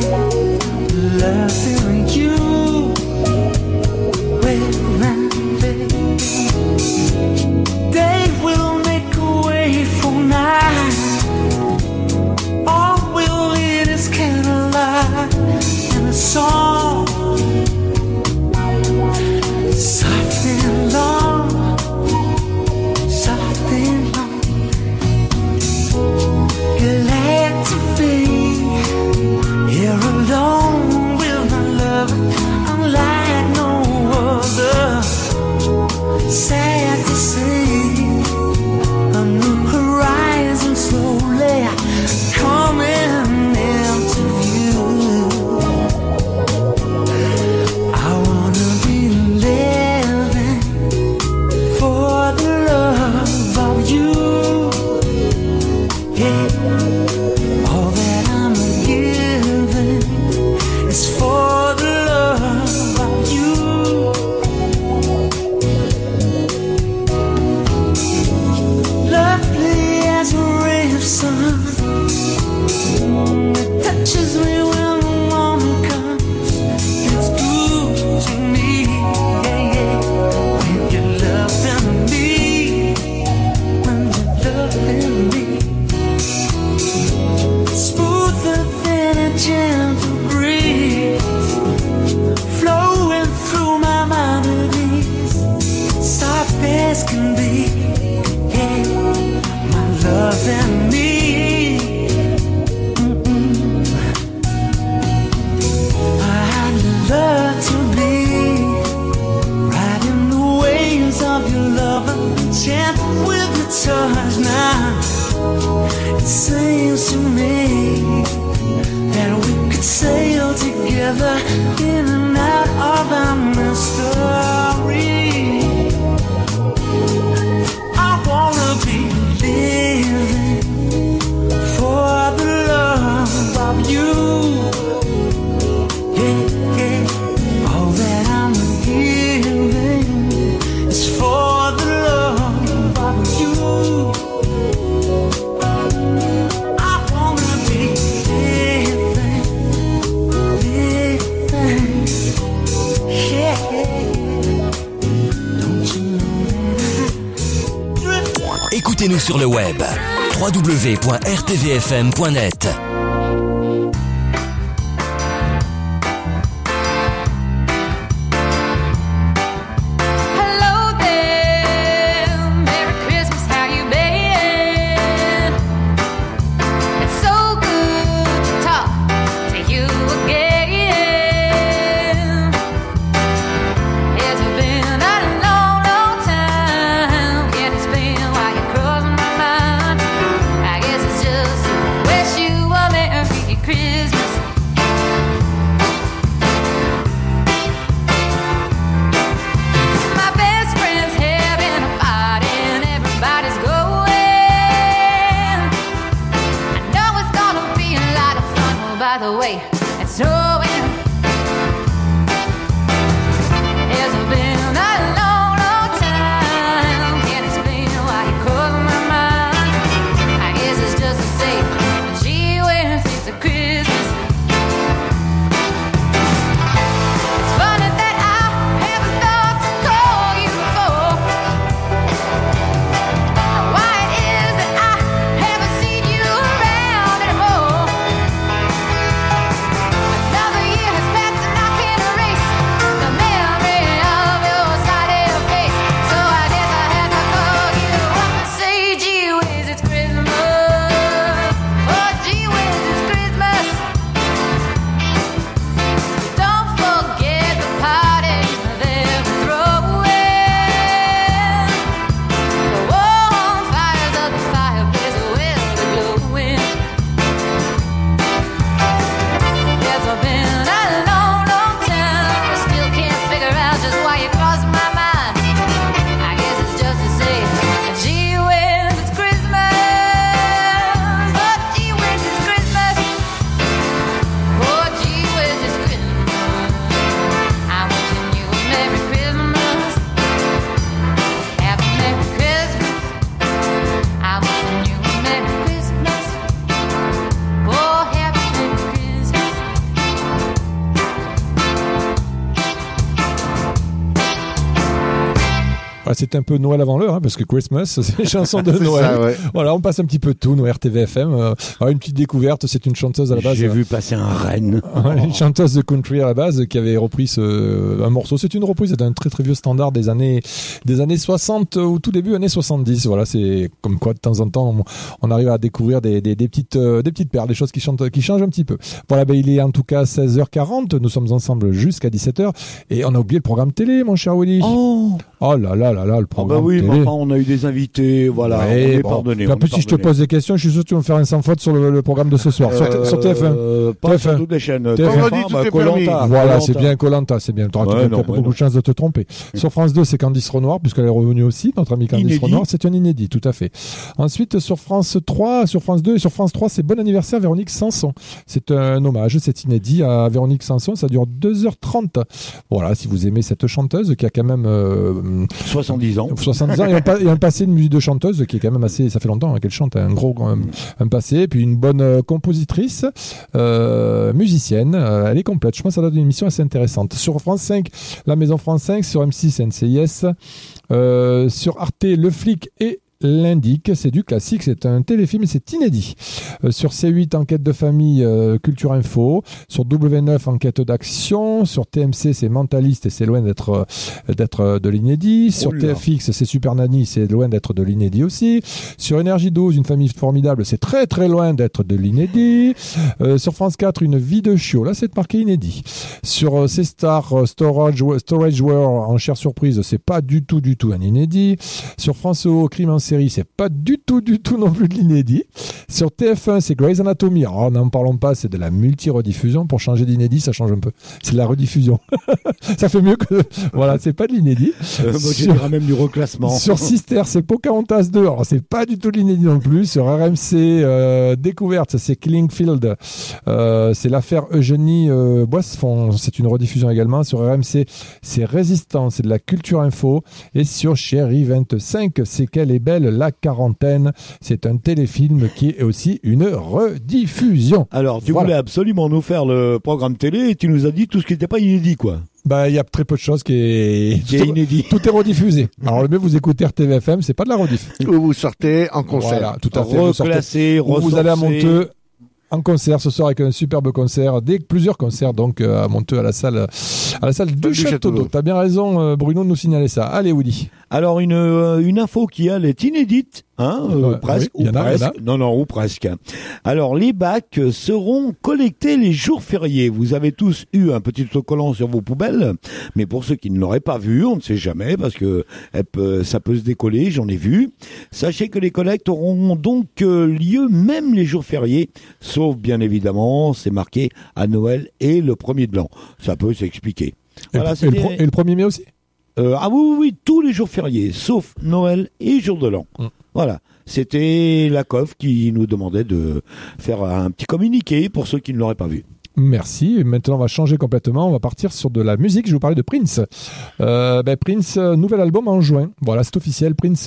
in and out of the mystery. I wanna be living for the love of you. Yeah, yeah. All that I'm giving is for the love of you. I wanna be living, yeah, yeah. Don't you know that Écoutez-nous sur le web www.rtvfm.net. Hello there, Merry Christmas, how you been? It's so good to talk to you again. It's been a long, long time. Can't explain why you're crossing my mind. I guess it's just to wish you a Merry Christmas. My best friend's having a party and everybody's going. I know it's gonna be a lot of fun. Oh, by the way, it's snowing. It's been a long, long time. Can't explain why you cross my mind. I guess it's just to say, gee whiz, it's a Christmas. It's funny that I haven't thought to call you before. Why it is that I haven't seen you around anymore. Another year has passed and I can't erase the memory of your smiling face. So I guess I have to call you up and say, gee whiz, it's Christmas. Oh, gee whiz, it's Christmas. Don't forget the party they're throwing. The warm fires of the fireplace will be glowing. It's been a long, long time. I still can't figure out just why you crossed my mind. I guess it's just to say, gee whiz, it's Christmas. Oh, gee whiz, it's Christmas. Oh, gee whiz, it's Christmas. I'm wishing you a Merry Christmas. Happy Merry Christmas. I'm wishing you a Merry Christmas. Oh, happy Merry Christmas. Ouais, c'est un peu Noël avant l'heure, hein, parce que Christmas, c'est une chanson de C'est Noël. ça, ouais. Voilà, on passe un petit peu de tout, nous, RTVFM. Une petite découverte, c'est une chanteuse à la base. J'ai vu passer un renne. Une chanteuse de country à la base qui avait repris un morceau. C'est une reprise d'un très très vieux standard des années 60 ou tout début années 70. Voilà, c'est comme quoi de temps en temps on arrive à découvrir des petites perles, des choses qui changent un petit peu. Voilà, il est en tout cas 16h40. Nous sommes ensemble jusqu'à 17h et on a oublié le programme télé, mon cher Willy. Oh là là là là, le programme oui, télé. mais enfin, on a eu des invités, voilà, Ouais, on est bon. pardonné. En plus, si je te pose des questions, je suis sûr que tu vas me faire un sans faute sur le programme de ce soir, sur TF1. Pas TF1. sur toutes les chaînes. TF1. Koh-Lanta. Voilà, c'est bien Koh-Lanta, c'est bien. Tu n'auras Ouais, pas non, beaucoup non. de chance de te tromper. Sur France 2, c'est Candice Renoir, puisqu'elle est revenue aussi, notre amie Candice Inédit. Renoir. C'est un inédit, tout à fait. Ensuite, sur France 3, sur France 2 et sur France 3, c'est Bon anniversaire Véronique Sanson. C'est un hommage, c'est inédit à Véronique Sanson. Ça dure 2h30. Voilà, si vous aimez cette chanteuse qui a quand même 70 ans. 70 ans et un passé de musique de chanteuse qui est quand même assez, ça fait longtemps qu'elle chante, un passé, et puis une bonne compositrice, musicienne, elle est complète. Je pense que ça donne une émission assez intéressante. Sur France 5, la Maison France 5, sur M6, NCIS, sur Arte, Le Flic et l'indique, c'est du classique, c'est un téléfilm, c'est inédit. Sur C8, enquête de famille, Culture Info. Sur W9, enquête d'action. Sur TMC, c'est Mentaliste et c'est loin d'être de l'inédit. Sur TFX, c'est Super Nanny, c'est loin d'être de l'inédit aussi. Sur Énergie 12, Une famille formidable, c'est très très loin d'être de l'inédit. Sur France 4, Une vie de chiot, là c'est marqué inédit. Sur C-Star, Storage War, en chère surprise, c'est pas du tout un inédit. Sur France O, Crime en série, série, c'est pas du tout non plus de l'inédit. Sur TF1, c'est Grey's Anatomy. Alors, n'en parlons pas, c'est de la multi-rediffusion. Pour changer d'inédit, ça change un peu. C'est de la rediffusion. Ça fait mieux que... Voilà, c'est pas de l'inédit. Moi, je dirais même du reclassement. Sur Sister, c'est Pocahontas 2. Alors, c'est pas du tout de l'inédit non plus. Sur RMC Découverte, c'est Killing Field. C'est l'affaire Eugénie Boissefond. C'est une rediffusion également. Sur RMC, c'est Résistance, c'est de la culture info. Et sur Chérie 25, c'est Qu'elle est belle la quarantaine. C'est un téléfilm qui est aussi une rediffusion. Alors, tu voulais absolument nous faire le programme télé et tu nous as dit tout ce qui n'était pas inédit, quoi. Bah, il y a très peu de choses qui est inédit. Tout est rediffusé. Alors, le mieux, vous écoutez RTVFM, c'est pas de la rediff. Ou vous sortez en concert. Voilà, tout à fait. Reclassé, vous allez à Monteux en concert ce soir avec un superbe concert, plusieurs concerts donc à Monteux à la salle du Château d'Eau. T'as bien raison, Bruno, de nous signaler ça. Allez, Woody. Alors une info qui elle est inédite, presque, oui, ou presque. Non, ou presque. Alors les bacs seront collectés les jours fériés. Vous avez tous eu un petit autocollant sur vos poubelles, mais pour ceux qui ne l'auraient pas vu, on ne sait jamais parce que ça peut se décoller. J'en ai vu. Sachez que les collectes auront donc lieu même les jours fériés, sauf bien évidemment, c'est marqué à Noël et le 1er de l'an. Ça peut s'expliquer. Et, voilà, et le 1er mai aussi. Oui, tous les jours fériés, sauf Noël et jour de l'an. Voilà, c'était la COF qui nous demandait de faire un petit communiqué pour ceux qui ne l'auraient pas vu. Merci. Et maintenant, on va changer complètement. On va partir sur de la musique. Je vais vous parler de Prince. Prince, nouvel album en juin. Voilà, c'est officiel. Prince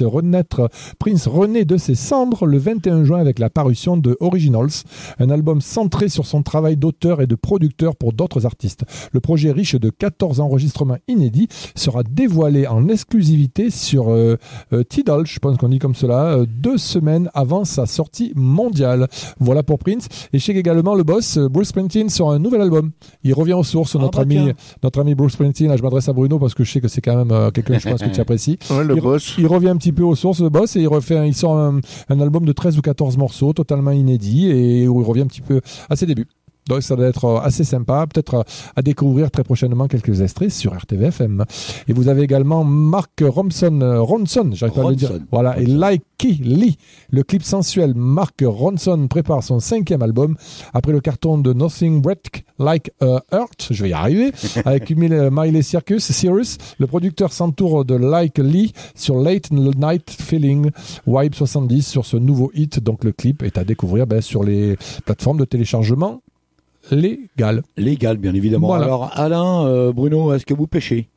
renaît de ses cendres le 21 juin avec la parution de Originals, un album centré sur son travail d'auteur et de producteur pour d'autres artistes. Le projet riche de 14 enregistrements inédits sera dévoilé en exclusivité sur Tidal, je pense qu'on dit comme cela, 2 semaines avant sa sortie mondiale. Voilà pour Prince. Et chez également le boss, Bruce Springsteen, sur un nouvel album. Il revient aux sources, notre ami Bruce Springsteen. Là, je m'adresse à Bruno parce que je sais que c'est quand même quelqu'un, je pense, que tu apprécies. Ouais, il revient un petit peu aux sources, le boss, et il sort un album de 13 ou 14 morceaux totalement inédits et où il revient un petit peu à ses débuts. Donc ça doit être assez sympa, peut-être à découvrir très prochainement quelques extraits sur RTVFM. Et vous avez également Mark Ronson, j'arrive pas à le dire. Voilà, et Likey Lee, le clip sensuel. Mark Ronson prépare son 5e album après le carton de Nothing Break Like a Heart, je vais y arriver, avec Miley Cyrus. Le producteur s'entoure de Likey Lee sur Late Night Feeling, Vibe 70 sur ce nouveau hit. Donc le clip est à découvrir sur les plateformes de téléchargement légal, bien évidemment. Voilà. Alors Alain, Bruno, est-ce que vous pêchez?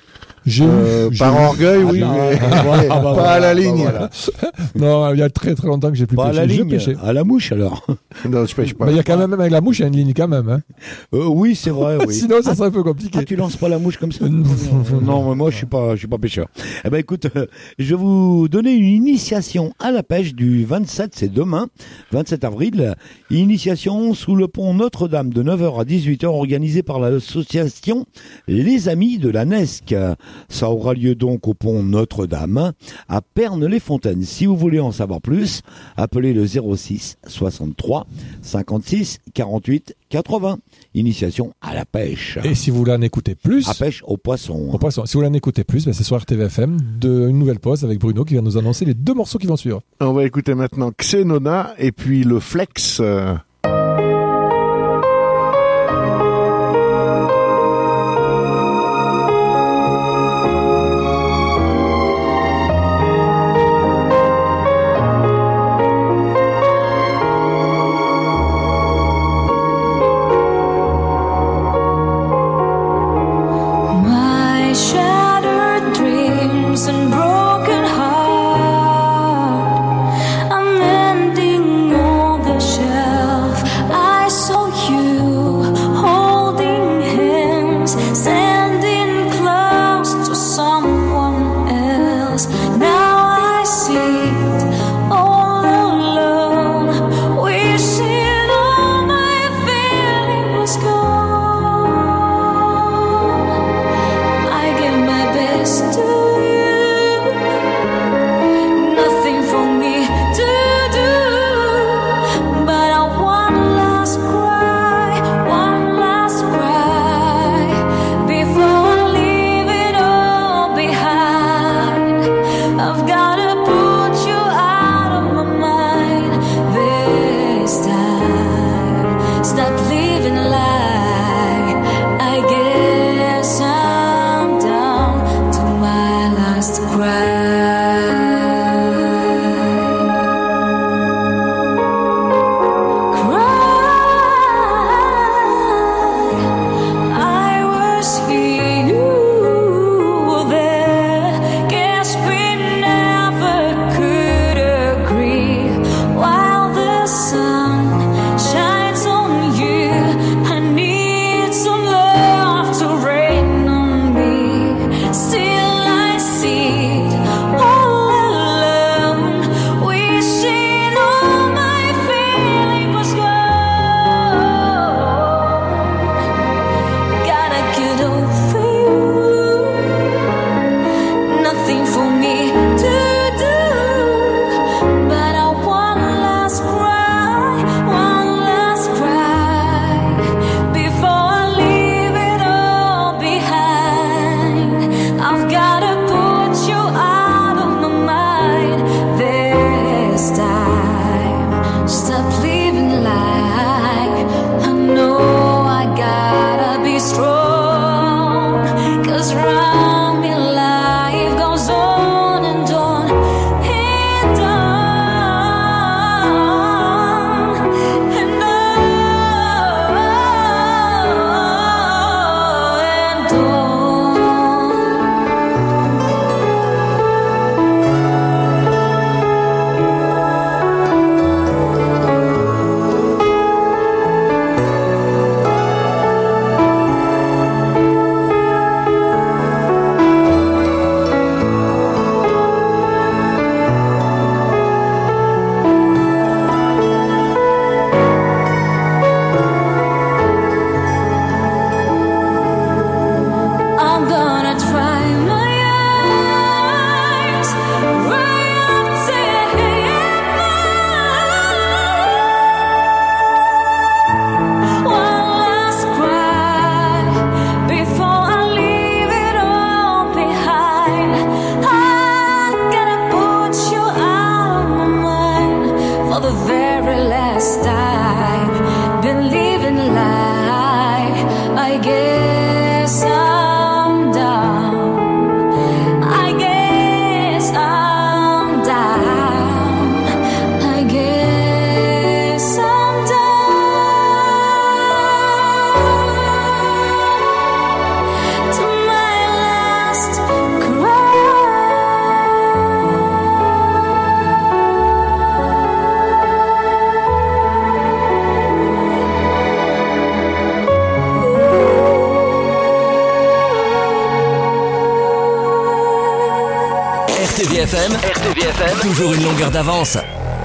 Par orgueil, oui, mais pas à la ligne. Voilà. Non, il y a très très longtemps que j'ai plus pas pêché. À la ligne, pêché. À la mouche alors. Non, je pêche pas. Mais il y a quand même avec la mouche, il y a une ligne quand même. Hein. Oui, c'est vrai. Oui. Sinon, ça serait un peu compliqué. Ah, tu lances pas la mouche comme ça? Non, moi je suis pas pêcheur. Eh ben écoute, je vais vous donner une initiation à la pêche du 27, c'est demain, 27 avril. Initiation sous le pont Notre-Dame de 9h à 18h organisée par l'association Les Amis de la Nesque. Ça aura lieu donc au pont Notre-Dame à Pernes-les-Fontaines. Si vous voulez en savoir plus, appelez le 06 63 56 48 80. Initiation à la pêche. Et si vous voulez en écouter plus, à pêche au poisson. Si vous voulez en écouter plus, c'est sur RTVFM, une nouvelle pause avec Bruno qui va nous annoncer les 2 morceaux qui vont suivre. On va écouter maintenant Xenona et puis le Flex. My shattered dreams and broken heart, I'm mending all the shells. RTVFM, toujours une longueur d'avance.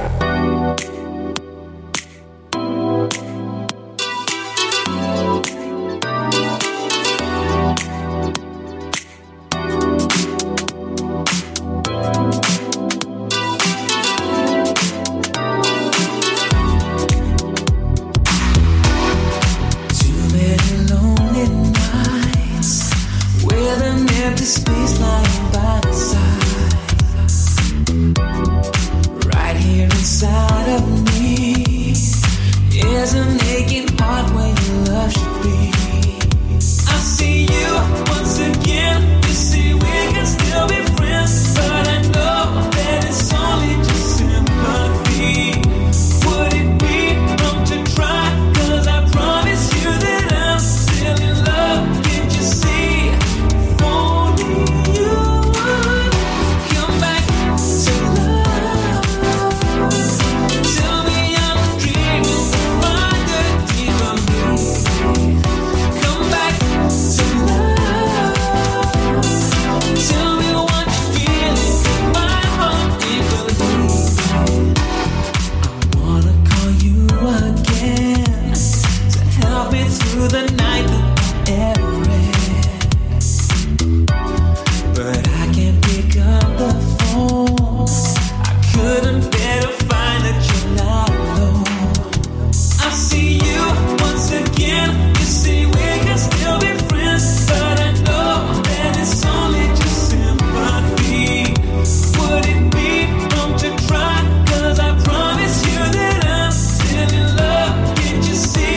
Space lying by the side, right here inside of me, is an aching heart where your love should be. I see you once again. You see we can still be friends, but I know that it's only just sympathy. Would it be wrong to try? 'Cause I promise you that I'm still in love. Can't you see? Through the night that ever ends, but I can't pick up the phone. I couldn't bear to find that you're not alone. I see you once again. You see we can still be friends, but I know that it's only just sympathy. Would it be wrong to try? 'Cause I promise you that I'm still in love. Can't you see?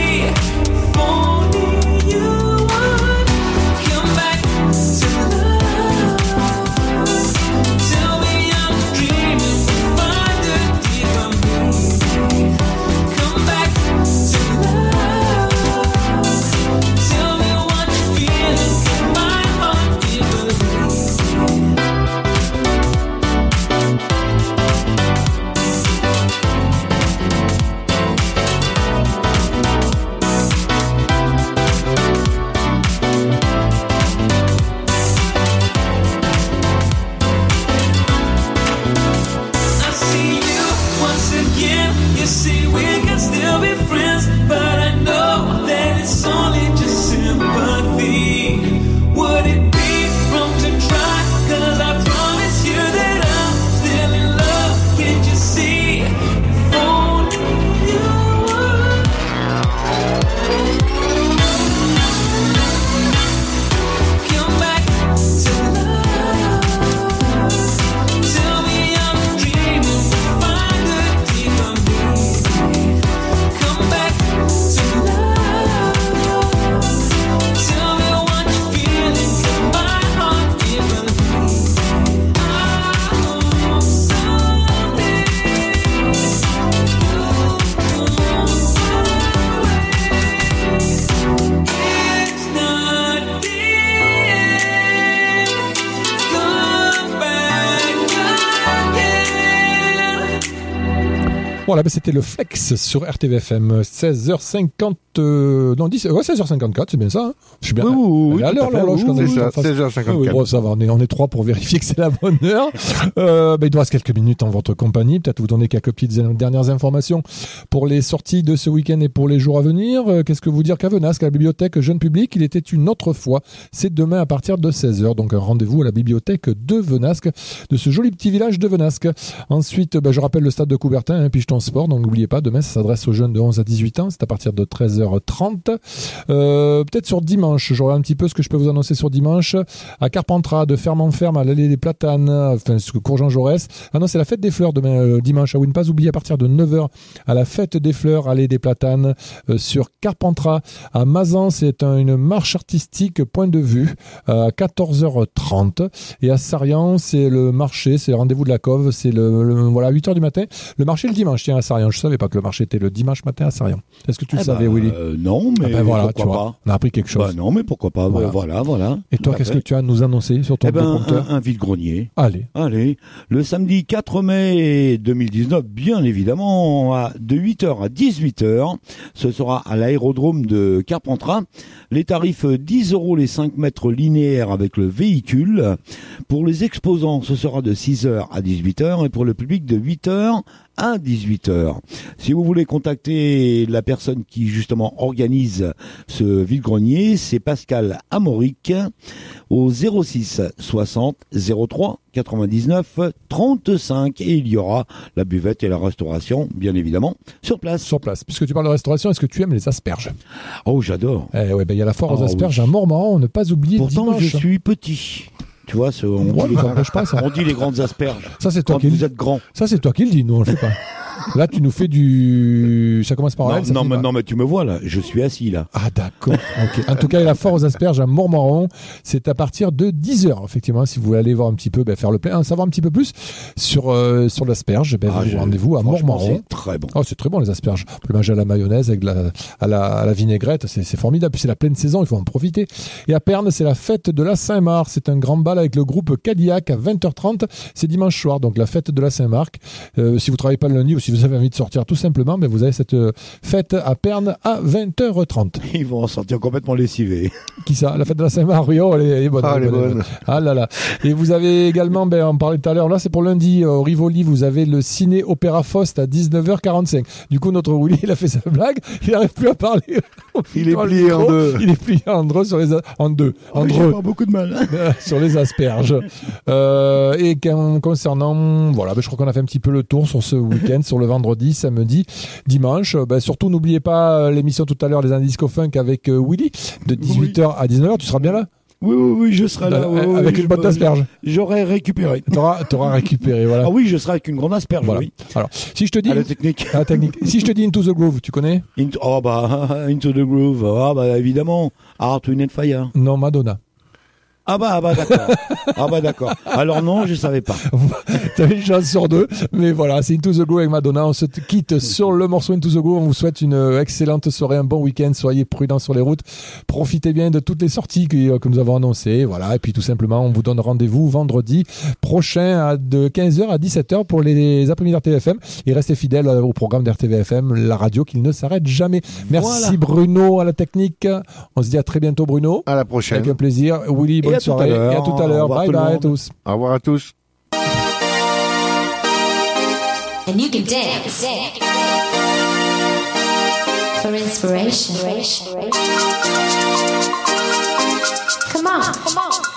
Voilà, c'était le Flex sur RTVFM, 16h50, non, 16h54, c'est bien ça, hein. Je suis bien. Oui, à l'heure, l'horloge, c'est ça, 16h54. Oui, bon, ça va, on est trois pour vérifier que c'est la bonne heure. Il nous reste quelques minutes en votre compagnie, peut-être vous donner quelques petites dernières informations pour les sorties de ce week-end et pour les jours à venir. Qu'est-ce que vous dire qu'à Venasque, à la bibliothèque Jeune Public, il était une autre fois, c'est demain à partir de 16h, donc un rendez-vous à la bibliothèque de Venasque, de ce joli petit village de Venasque. Ensuite, je rappelle le stade de Coubertin, hein, Picheton Sport, donc n'oubliez pas, demain ça s'adresse aux jeunes de 11 à 18 ans, c'est à partir de 13h30. Peut-être sur dimanche, j'aurai un petit peu ce que je peux vous annoncer sur dimanche, à Carpentras, de ferme en ferme, à l'allée des Platanes, enfin, cours Jean Jaurès. Ah non, c'est la fête des fleurs demain, dimanche, à ne pas oublier, à partir de 9h, à la fête des fleurs, allée des Platanes, sur Carpentras. À Mazan, c'est une marche artistique point de vue, à 14h30. Et à Sarian, c'est le marché, c'est le rendez-vous de la Cove, c'est voilà, à 8h du matin. Le marché le dimanche, tient à Sarian. Je savais pas que le marché était le dimanche matin à Sarian. Est-ce que tu le savais, Willy? Non, mais voilà, pourquoi pas. On a appris quelque chose. Bah non, mais pourquoi pas. Voilà. Et toi, qu'est-ce que tu as à nous annoncer sur ton compteur? Un vide-grenier. Allez. Le samedi 4 mai 2019, bien évidemment, de 8h à 18h, ce sera à l'aérodrome de Carpentras. Les tarifs 10 € les 5 mètres linéaires avec le véhicule. Pour les exposants, ce sera de 6h à 18h et pour le public de 8h à 18h. Si vous voulez contacter la personne qui justement organise ce vide-grenier, c'est Pascal Amoric au 06 60 03 99 35 et il y aura la buvette et la restauration, bien évidemment, sur place. Puisque tu parles de restauration, est-ce que tu aimes les asperges? Oh, j'adore. Il y a la foire aux asperges à Montmarran, ne pas oublier Pourtant, dimanche. je suis petit. Tu vois, on dit les grandes asperges. Ça, c'est toi quand vous êtes grand. Ça, c'est toi qui le dis, nous, on le fait pas. Là, tu nous fais ça commence par L. Non, mais tu me vois là, je suis assis là. Ah, d'accord. Ok. En tout cas, la foire aux asperges à Montmarran, c'est à partir de 10h, effectivement. Si vous voulez aller voir un petit peu, faire le plein, savoir un petit peu plus sur l'asperge, vous rendez-vous à Montmarran. C'est très bon. Oh, c'est très bon, les asperges. On peut les manger à la mayonnaise, avec à la vinaigrette. C'est formidable. Puis c'est la pleine saison, il faut en profiter. Et à Perne, c'est la fête de la Saint-Marc. C'est un grand bal avec le groupe Cadillac à 20h30. C'est dimanche soir, donc la fête de la Saint-Marc. Si vous travaillez pas le lundi ou si vous avez envie de sortir tout simplement, vous avez cette fête à Perne à 20h30. Ils vont en sortir complètement lessivés. Qui ça? La fête de la Saint-Marc? Oui, elle est bonne. Elle est bonne. Ah là là. Et vous avez également, on parlait tout à l'heure, là c'est pour lundi, au Rivoli, vous avez le Ciné Opéra Faust à 19h45. Du coup, notre Willy, il a fait sa blague, il n'arrive plus à parler. Il est plié en deux. Il est plié en deux en deux. J'ai pas beaucoup de mal. Sur les asperges. Et concernant, je crois qu'on a fait un petit peu le tour sur ce week-end, sur le vendredi, samedi, dimanche. Surtout, n'oubliez pas l'émission tout à l'heure, les Indisco Funk avec Willy, de 18h à 19h. Tu seras bien là? Oui, je serai là. Avec une botte d'asperges. J'aurais récupéré. T'auras récupéré, voilà. Ah oui, je serai avec une grande asperge, oui. Alors, si je te dis... la technique. Si je te dis Into the Groove, tu connais? Into the Groove. Évidemment. Art, Wind and Fire. Non, Madonna. Ah bah d'accord. Alors non, je savais pas. T'avais une chance sur deux, mais voilà, c'est Into the Groove avec Madonna. On se quitte sur le morceau Into the Groove. On vous souhaite une excellente soirée, un bon week-end. Soyez prudents sur les routes. Profitez bien de toutes les sorties que nous avons annoncées. Voilà, et puis tout simplement, on vous donne rendez-vous vendredi prochain de 15h à 17h pour les après-midi RTVFM. Et restez fidèles au programme d'RTVFM, la radio qui ne s'arrête jamais. Merci Bruno à la technique. On se dit à très bientôt, Bruno. À la prochaine. Avec un plaisir. Willy, bonne soirée. Et à tout à l'heure. Bye bye à tous. Au revoir à tous. And you can dance for inspiration. Come on.